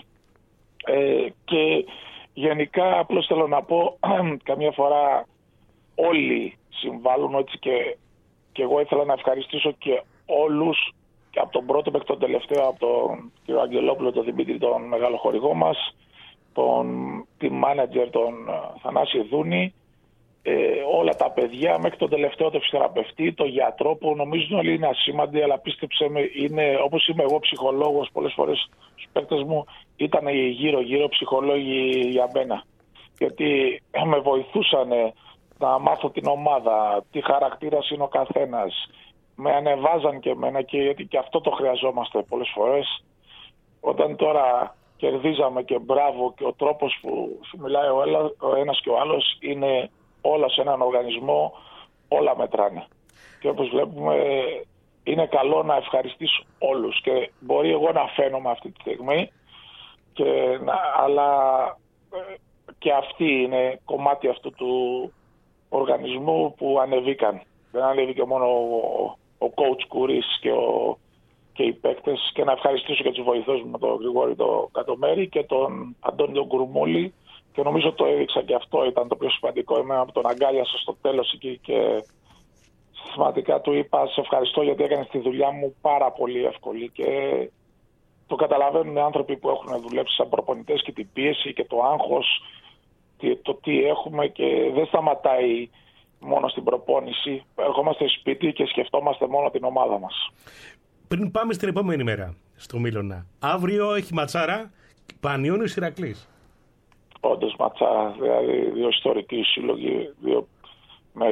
ε, και γενικά απλώς θέλω να πω, καμιά φορά όλοι συμβάλλουν, έτσι, και, και εγώ ήθελα να ευχαριστήσω και όλους, και από τον πρώτο μέχρι τον τελευταίο, από τον κύριο Αγγελόπουλο, τον Δημήτρη, τον μεγάλο χορηγό μας, τον team manager, τον Θανάση Δούνη, ε, όλα τα παιδιά, μέχρι τον τελευταίο τον φυσιοθεραπευτή, τον γιατρό, που νομίζουν όλοι είναι ασήμαντοι, αλλά πίστεψε με, είναι, όπως είμαι εγώ ψυχολόγος, πολλές φορές στους παίκτες μου ήταν γύρω-γύρω ψυχολόγοι για μένα. Γιατί με βοηθούσαν να μάθω την ομάδα, τι χαρακτήρας είναι ο καθένας. Με ανεβάζαν και εμένα και γιατί και αυτό το χρειαζόμαστε πολλές φορές. Όταν τώρα κερδίζαμε και μπράβο και ο τρόπος που σου μιλάει ο, έλα, ο ένας και ο άλλος είναι όλα σε έναν οργανισμό, όλα μετράνε. Και όπως βλέπουμε είναι καλό να ευχαριστήσω όλους και μπορεί εγώ να φαίνομαι αυτή τη στιγμή, και να, αλλά και αυτοί είναι κομμάτι αυτού του οργανισμού που ανεβήκαν. Δεν ανέβηκε μόνο ο, ο coach Κουρής και, ο, και οι παίκτες, και να ευχαριστήσω και τους βοηθούς μου, τον Γρηγόρη τον Κατομέρη και τον Αντώνιο Γκουρμούλη, και νομίζω το έδειξα και αυτό ήταν το πιο σημαντικό. Εμένα που τον αγκάλιασα στο τέλος εκεί και συστηματικά του είπα σε ευχαριστώ γιατί έκανες τη δουλειά μου πάρα πολύ εύκολη, και το καταλαβαίνουν οι άνθρωποι που έχουν δουλέψει σαν προπονητές και την πίεση και το άγχος, το τι έχουμε, και δεν σταματάει μόνο στην προπόνηση. Ερχόμαστε σπίτι και σκεφτόμαστε μόνο την ομάδα μας. Πριν πάμε στην επόμενη μέρα στο Μήλωνα, αύριο έχει ματσάρα Πανιώνιος Ηρακλής. Όντως ματσάρα, δηλαδή δύο ιστορικοί σύλλογοι, δύο με...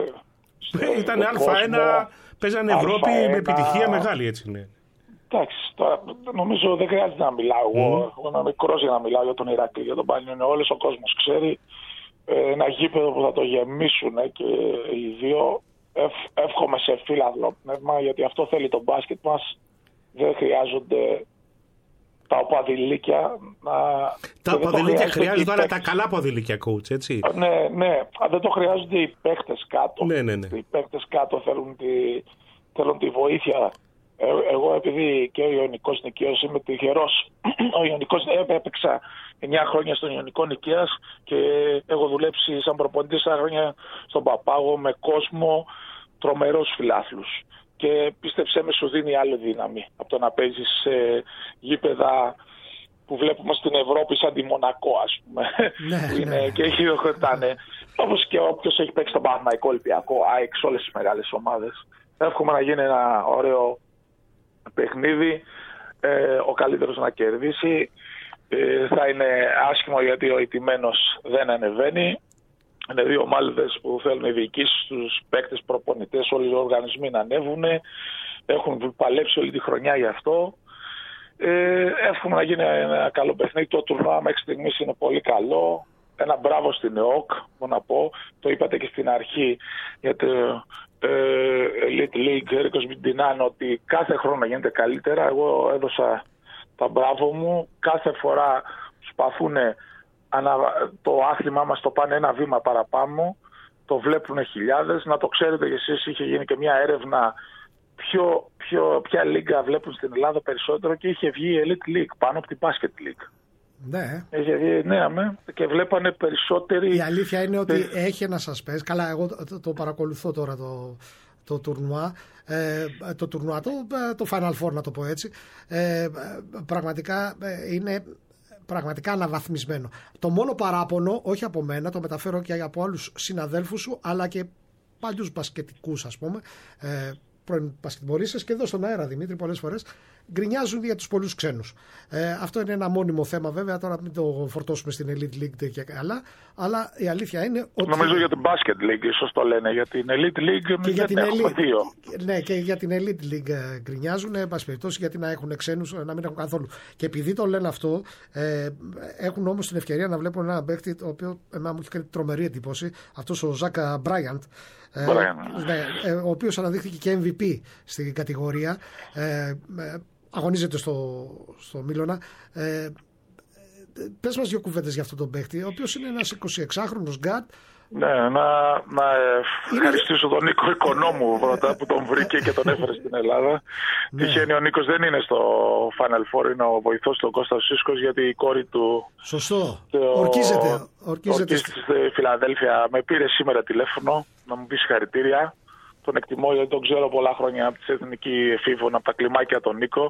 Ήταν Α ένα, παίζανε Ευρώπη με επιτυχία μεγάλη, έτσι είναι. Εντάξει, τώρα νομίζω δεν χρειάζεται να μιλάω. Mm. Εγώ, εγώ είμαι μικρός για να μιλάω για τον Ηρακλή, για τον Πανιώνιο. Όλος ο κόσμος ξέρει. Ε, ένα γήπεδο που θα το γεμίσουν και οι δύο. Ευ, εύχομαι σε φύλαδλο πνεύμα, γιατί αυτό θέλει το μπάσκετ μας. Δεν χρειάζονται τα οπαδηλίκια να... Τα οπαδηλίκια χρειάζονται, αλλά τα καλά οπαδηλίκια, coach, έτσι. Ναι, ναι. Δεν το χρειάζονται οι παίκτες κάτω. Ναι, ναι, ναι. Οι παίκτες κάτω θέλουν τη, θέλουν τη βοήθεια. Ε, εγώ επειδή και ο Ιωνικός Νικαίος είμαι τυχερός. Ο Ιωνικός έπαιξα εννιά χρόνια στον Ιωνικό Νικαίας και έχω δουλέψει σαν προπονητής τέσσερα χρόνια στον Παπάγο με κόσμο, τρομερούς φιλάθλους. Και πίστεψέ με, σου δίνει άλλη δύναμη από το να παίζεις σε γήπεδα που βλέπουμε στην Ευρώπη σαν τη Μονακό, ας πούμε. Ναι, που είναι ναι. Και έχει χορτάνε. Όπως και όποιος έχει παίξει στον Παναθηναϊκό, Ολυμπιακό, ΑΕΚ, όλες τις μεγάλες ομάδες. Εύχομαι να γίνει ένα ωραίο παιχνίδι, ε, ο καλύτερος να κερδίσει. Ε, θα είναι άσχημο γιατί ο ηττημένος δεν ανεβαίνει. Είναι δύο ομάδες που θέλουν οι διοικήσεις, τους παίκτες, προπονητές, όλοι οι οργανισμοί να ανέβουν. Έχουν παλέψει όλη τη χρονιά γι' αυτό. Ε, εύχομαι να γίνει ένα καλό παιχνίδι. Το τουρνουά μέχρι στιγμής είναι πολύ καλό. Ένα μπράβο στην ΕΟΚ, μπορώ να πω. Το είπατε και στην αρχή για το ε, Elite League, Ρίκος Μιντινάν, ότι κάθε χρόνο γίνεται καλύτερα. Εγώ έδωσα τα μπράβο μου. Κάθε φορά προσπαθούν το άθλημά μας το πάνε ένα βήμα παραπάνω. Το βλέπουν χιλιάδες. Να το ξέρετε κι εσείς, είχε γίνει και μια έρευνα ποιο, ποιο, ποια λίγκα βλέπουν στην Ελλάδα περισσότερο και είχε βγει η Elite League πάνω από την Basket League. Ναι. Είχε βγει ναι, με, και βλέπανε περισσότεροι. Η αλήθεια είναι ότι έχει ένα suspense. Καλά, εγώ το, το παρακολουθώ τώρα το, το τουρνουά. Ε, το τουρνουά, το, το Final Four, να το πω έτσι. Ε, πραγματικά είναι πραγματικά αναβαθμισμένο. Το μόνο παράπονο, όχι από μένα, το μεταφέρω και από άλλους συναδέλφους σου, αλλά και παλιούς μπασκετικούς, ας πούμε, ε, πρώην μπασκετμπολίστες, και εδώ στον αέρα, Δημήτρη, πολλές φορές γκρινιάζουν για τους πολλούς ξένους. Ε, αυτό είναι ένα μόνιμο θέμα, βέβαια, τώρα μην το φορτώσουμε στην Elite League και καλά, αλλά η αλήθεια είναι ότι... Νομίζω για την Basket League, ίσως το λένε, για την Elite League και για την έχουμε Elite... δύο. Ναι, και για την Elite League γκρινιάζουν, εν πάση περιπτώσει, γιατί να έχουν ξένους, να μην έχουν καθόλου. Και επειδή το λένε αυτό, ε, έχουν όμως την ευκαιρία να βλέπουν έναν παίκτη, ο οποίος εμένα μου έχει κάνει τρομερή εντύπωση, αυτός ο Ζακ Μπράιαντ, Ε, ναι, ε, ο οποίος αναδείχθηκε και εμ βι πι στην κατηγορία, ε, ε, αγωνίζεται στο, στο Μήλωνα. Ε, πες μας δύο κουβέντες για αυτόν τον παίχτη, ο οποίος είναι ένας εικοσιεξάχρονος γκάρντ. Ναι, να, να ευχαριστήσω τον Νίκο Οικονόμου πρώτα που τον βρήκε και τον έφερε στην Ελλάδα. Ναι. Τυχαίνει, ο Νίκος δεν είναι στο Final Four, είναι ο βοηθός του Κώστα Σίσκος, γιατί η κόρη του... Σωστό, το, ορκίζεται. Ορκίζεται στη Φιλαδέλφια. Με πήρε σήμερα τηλέφωνο να μου πει συγχαρητήρια. Τον εκτιμώ γιατί τον ξέρω πολλά χρόνια από τη Εθνική Εφήβων, από τα κλιμάκια τον Νίκο.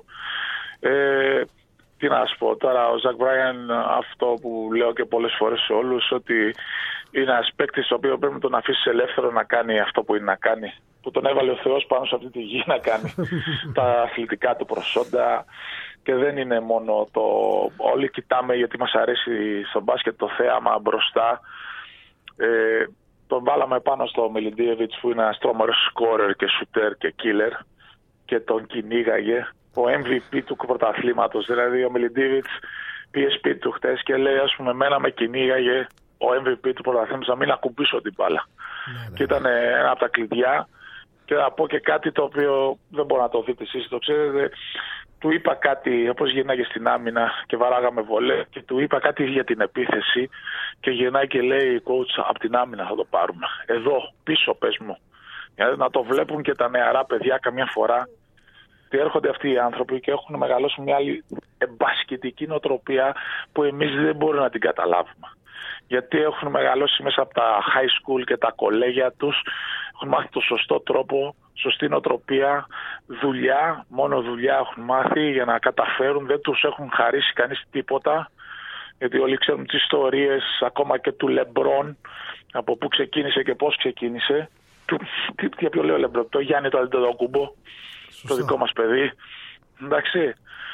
Ε, τι να σου πω τώρα, ο Ζακ Μπράιαν, αυτό που λέω και πολλές φορές σε όλους, ότι είναι ένας παίκτης ο οποίος πρέπει να τον αφήσει ελεύθερο να κάνει αυτό που είναι να κάνει. Που τον έβαλε ο Θεός πάνω σε αυτή τη γη να κάνει τα αθλητικά του προσόντα. Και δεν είναι μόνο το... Όλοι κοιτάμε γιατί μας αρέσει στο μπάσκετ το θέαμα μπροστά. Ε, τον βάλαμε πάνω στο Μιλιντίεβιτς που είναι ένας τρόμερος σκόρερ και σουτέρ και κίλερ και τον κυνήγαγε. Ο εμ βι πι του πρωταθλήματος, δηλαδή ο Μιλιντίεβιτς πήγε σπίτι του χτες και λέει, ας πούμε, εμένα με κυνήγαγε ο εμ βι πι του πρωταθλήματος να μην ακουμπήσω την μπάλα. Ναι, ναι. Και ήταν ένα από τα κλειδιά. Και να πω και κάτι το οποίο δεν μπορώ να το δείτε εσείς, το ξέρετε. Του είπα κάτι, όπως γυρνάγε στην άμυνα και βαράγαμε βολέ, και του είπα κάτι για την επίθεση και γυρνάει και λέει, coach, από την άμυνα θα το πάρουμε. Εδώ, πίσω πες μου. Γιατί να το βλέπουν και τα νεαρά παιδιά καμιά φορά, ότι έρχονται αυτοί οι άνθρωποι και έχουν μεγαλώσει μια άλλη μπασκετική νοοτροπία που εμείς δεν μπορούμε να την καταλάβουμε. Γιατί έχουν μεγαλώσει μέσα από τα high school και τα κολέγια τους, έχουν μάθει το σωστό τρόπο, σωστή νοοτροπία, δουλειά, μόνο δουλειά έχουν μάθει για να καταφέρουν, δεν τους έχουν χαρίσει κανείς τίποτα, γιατί όλοι ξέρουν τις ιστορίες ακόμα και του Λεμπρόν, από πού ξεκίνησε και πώς ξεκίνησε. Τι, τι ποιο λέω Λεμπρόν, το Γιάννη το Αντετοκούμπο, το δικό μας παιδί, εντάξει.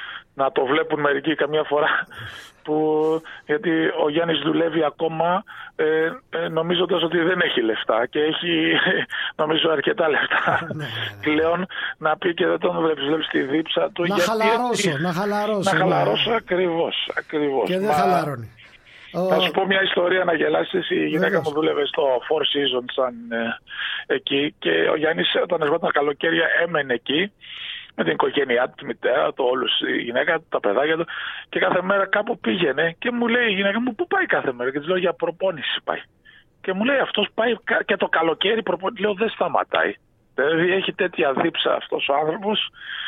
Να το βλέπουν μερικοί καμιά φορά, που, γιατί ο Γιάννης δουλεύει ακόμα ε, ε, νομίζοντας ότι δεν έχει λεφτά και έχει νομίζω αρκετά λεφτά πλέον, να πει και δεν τον βλέπεις, βλέπεις τη δίψα του. Να γιατί, χαλαρώσω, γιατί, να χαλαρώσω. Να χαλαρώσω ακριβώς, ακριβώς. Και δεν Μα, χαλαρώνει. Θα σου πω μια ιστορία να γελάσεις. Η γυναίκα μου δούλευε στο Four Seasons σαν, ε, εκεί, και ο Γιάννης όταν ερχόταν καλοκαίρια έμενε εκεί με την οικογένειά του, τη μητέρα του, όλους, η γυναίκα, τα παιδάκια του, και κάθε μέρα κάπου πήγαινε και μου λέει η γυναίκα μου, πού πάει κάθε μέρα, και της λέω για προπόνηση πάει. Και μου λέει αυτός πάει και το καλοκαίρι προπόνηση. Λέω δεν σταματάει. Δηλαδή έχει τέτοια δίψα αυτός ο άνθρωπος,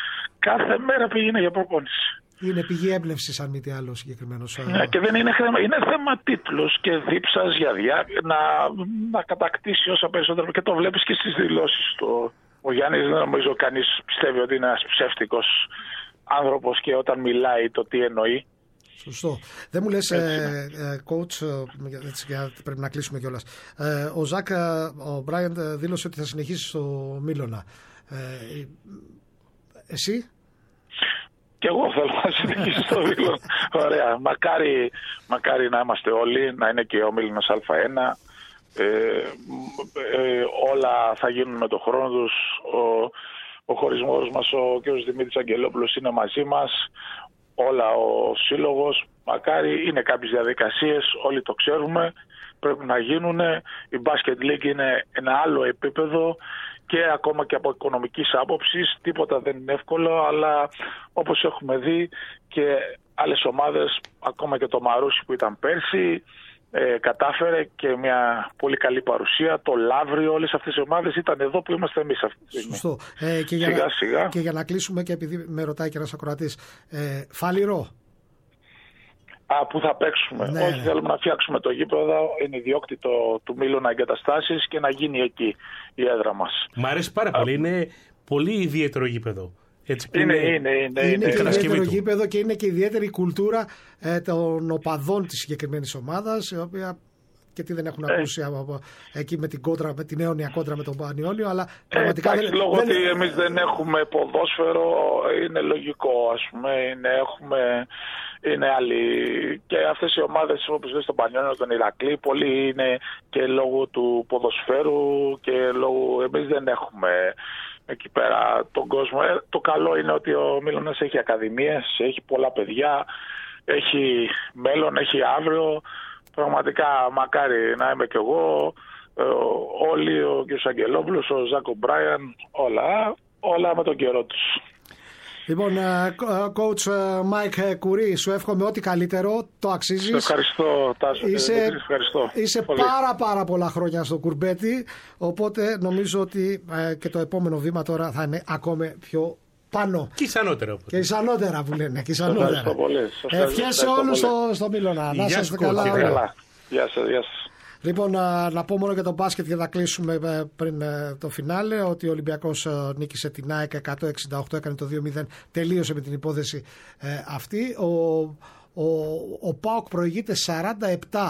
κάθε μέρα πήγαινε για προπόνηση. Είναι πηγή έμπνευση, αν μη τι άλλο συγκεκριμένο. Ναι, και δεν είναι θέμα, είναι θέμα τίτλους και δίψας για διά, να, να κατακτήσει όσα περισσότερο, και το βλέπεις και στις δηλώσεις του. Ο Γιάννης δεν νομίζω κανείς πιστεύει ότι είναι ένας ψεύτικος άνθρωπος και όταν μιλάει το τι εννοεί. Σωστό. Δεν μου λες, ε, ε, coach, έτσι, πρέπει να κλείσουμε κιόλας. Ε, ο Ζακ, ο Μπράιαντ δήλωσε ότι θα συνεχίσει στο Μίλωνα. Ε, εσύ? Και εγώ θέλω να συνεχίσω στο Μίλωνα. Ωραία. Μακάρι, μακάρι να είμαστε όλοι, να είναι και ο Μίλωνας Α ένα. Ε, ε, όλα θα γίνουν με τον χρόνο τους. Ο, ο χωρισμός μας, ο κ. Δημήτρης Αγγελόπουλος είναι μαζί μας, όλα ο σύλλογος. Μακάρι, είναι κάποιες διαδικασίες, όλοι το ξέρουμε, πρέπει να γίνουν. Η Basket League είναι ένα άλλο επίπεδο και ακόμα και από οικονομικής άποψης τίποτα δεν είναι εύκολο, αλλά όπως έχουμε δει και άλλες ομάδες, ακόμα και το Μαρούσι που ήταν πέρσι, Ε, κατάφερε και μια πολύ καλή παρουσία. Το Λαύριο, όλες αυτές οι ομάδες ήταν εδώ που είμαστε εμείς αυτή τη στιγμή. Σωστό. Ε, και, για σιγά, να, σιγά. και για να κλείσουμε, και επειδή με ρωτάει και ένας ακροατής, ε, Φαλιρό. Α, που θα παίξουμε. Ναι, Όχι, ναι. θέλουμε να φτιάξουμε το γήπεδο. Είναι ιδιόκτητο του Μίλωνα εγκαταστάσεις και να γίνει εκεί η έδρα μας. Μ' αρέσει πάρα πολύ. Α, είναι πολύ ιδιαίτερο γήπεδο. Έτσι, είναι, είναι, είναι, είναι, είναι είναι και ιδιαίτερο γήπεδο και είναι και ιδιαίτερη κουλτούρα ε, των οπαδών της συγκεκριμένης ομάδας, η οποία και τι δεν έχουν ε. ακούσει από, από, εκεί με την, κόντρα, με την αιώνια κόντρα με τον Πανιόνιο, αλλά πραγματικά ε, εντάξει, δεν, λόγω δεν... ότι εμείς δεν έχουμε ποδόσφαιρο, είναι λογικό, ας πούμε, είναι, έχουμε, είναι άλλοι, και αυτές οι ομάδες όπως λέει στον Πανιόνιο, τον Ηρακλή, πολλοί είναι και λόγω του ποδοσφαίρου και λόγω, εμείς δεν έχουμε εκεί πέρα τον κόσμο. Ε, το καλό είναι ότι ο Μίλωνας έχει ακαδημίες, έχει πολλά παιδιά, έχει μέλλον, έχει αύριο. Πραγματικά μακάρι να είμαι κι εγώ, ε, όλοι, ο κ. Αγγελόπουλος, ο Ζάκο Μπράιαν, όλα, όλα με τον καιρό τους. Λοιπόν, coach Mike Κουρί, σου εύχομαι ό,τι καλύτερο, το αξίζεις. Σε ευχαριστώ, Τάσο. Είσαι, ευχαριστώ είσαι πάρα πάρα πολλά χρόνια στο κουρμπέτι, οπότε νομίζω ότι ε, και το επόμενο βήμα τώρα θα είναι ακόμη πιο πάνω. Και ισανότερα. Και ισανότερα που λένε. Και ισανότερα. Ευχαριστώ πολύ. Ευχαριστώ όλους στο, στο Μίλωνα. Να είστε καλά. καλά. Γεια σας, γεια σας. Λοιπόν, να, να πω μόνο για το μπάσκετ και θα κλείσουμε πριν το φινάλε, ότι ο Ολυμπιακός νίκησε την ΑΕΚ εκατόν εξήντα οκτώ, έκανε το δύο μηδέν, τελείωσε με την υπόθεση ε, αυτή. Ο, ο, ο ΠΑΟΚ προηγείται σαράντα επτά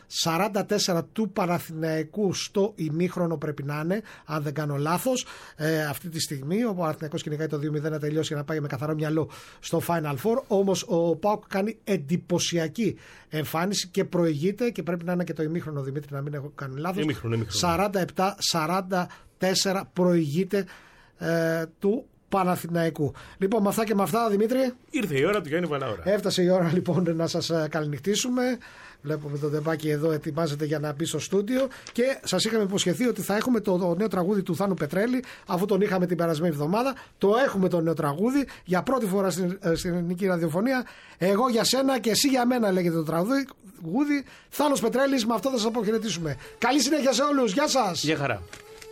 σαράντα τέσσερα του Παναθηναϊκού στο ημίχρονο πρέπει να είναι, αν δεν κάνω λάθος, ε, αυτή τη στιγμή. Ο Παναθηναϊκός κυνηγάει το δύο μηδέν να τελειώσει για να πάει με καθαρό μυαλό στο Final Four. Όμως ο ΠΑΟΚ κάνει εντυπωσιακή εμφάνιση και προηγείται, και πρέπει να είναι και το ημίχρονο, Δημήτρη, να μην έχω κάνει λάθος. Ημίχρονο, ημίχρονο. σαράντα επτά σαράντα τέσσερα προηγείται ε, του Παναθηναϊκού. Λοιπόν, με αυτά και με αυτά, Δημήτρη, ήρθε η ώρα του Γιάννη Βαλαώρα. Έφτασε η ώρα λοιπόν να σας καληνυχτήσουμε. Βλέπουμε τον Τεμπάκη εδώ ετοιμάζεται για να μπει στο στούντιο, και σας είχαμε υποσχεθεί ότι θα έχουμε το, το νέο τραγούδι του Θάνου Πετρέλη, αφού τον είχαμε την περασμένη εβδομάδα. Το έχουμε το νέο τραγούδι για πρώτη φορά στην, στην ελληνική ραδιοφωνία. Εγώ για σένα και εσύ για μένα λέγεται το τραγούδι. Θάνος Πετρέλης, με αυτό θα σας αποχαιρετήσουμε. Καλή συνέχεια σε όλους. Γεια σας. Γεια χαρά.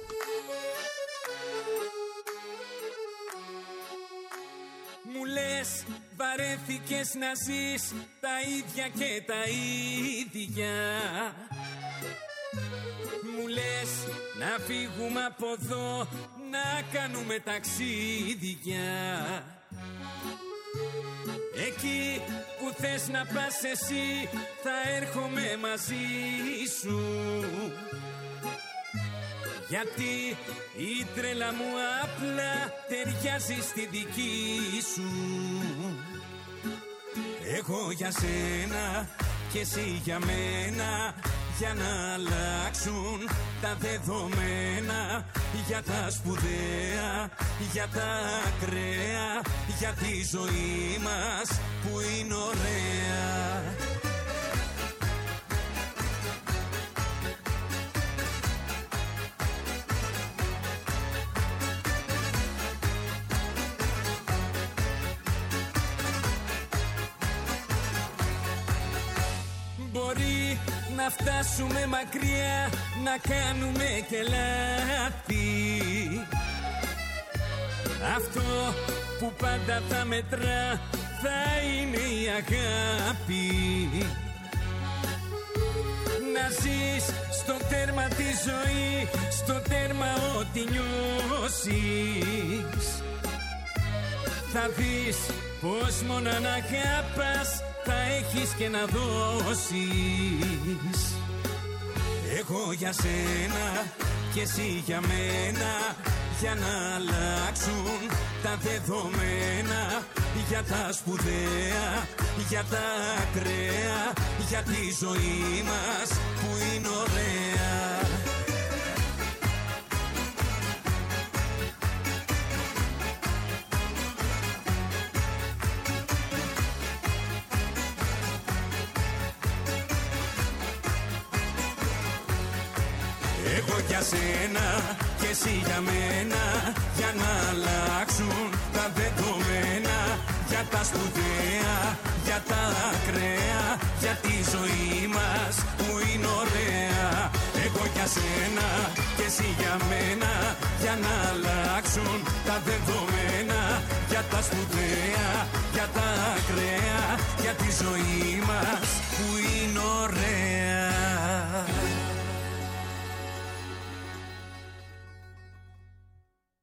Μου λες βαρέθηκες να ζεις τα ίδια και τα ίδια. Μου λες να φύγουμε από εδώ, να κάνουμε ταξίδια. Εκεί που θες να πας εσύ, θα έρχομαι μαζί σου. Γιατί η τρέλα μου απλά ταιριάζει στη δική σου. Εγώ για σένα και εσύ για μένα, για να αλλάξουν τα δεδομένα. Για τα σπουδαία, για τα ακραία, για τη ζωή μας που είναι ωραία. Μπορεί να φτάσουμε μακριά, να κάνουμε και λάθη. Αυτό που πάντα θα μετρά θα είναι η αγάπη. Να ζεις στο τέρμα τη ζωή, στο τέρμα ό,τι νιώσεις. Θα δεις πως μόνο αν αγάπας θα έχεις και να δώσεις. Εγώ για σένα και εσύ για μένα, για να αλλάξουν τα δεδομένα. Για τα σπουδαία, για τα ακραία, για τη ζωή μας που είναι ωραία. Εγώ για σένα και εσύ για μένα, για να αλλάξουν τα δεδομένα. Για τα σπουδαία, για τα ακραία, για τη ζωή μας που είναι ωραία. Εγώ για σένα και εσύ για μένα, για να αλλάξουν τα δεδομένα. Για τα σπουδαία, για τα ακραία, για τη ζωή μας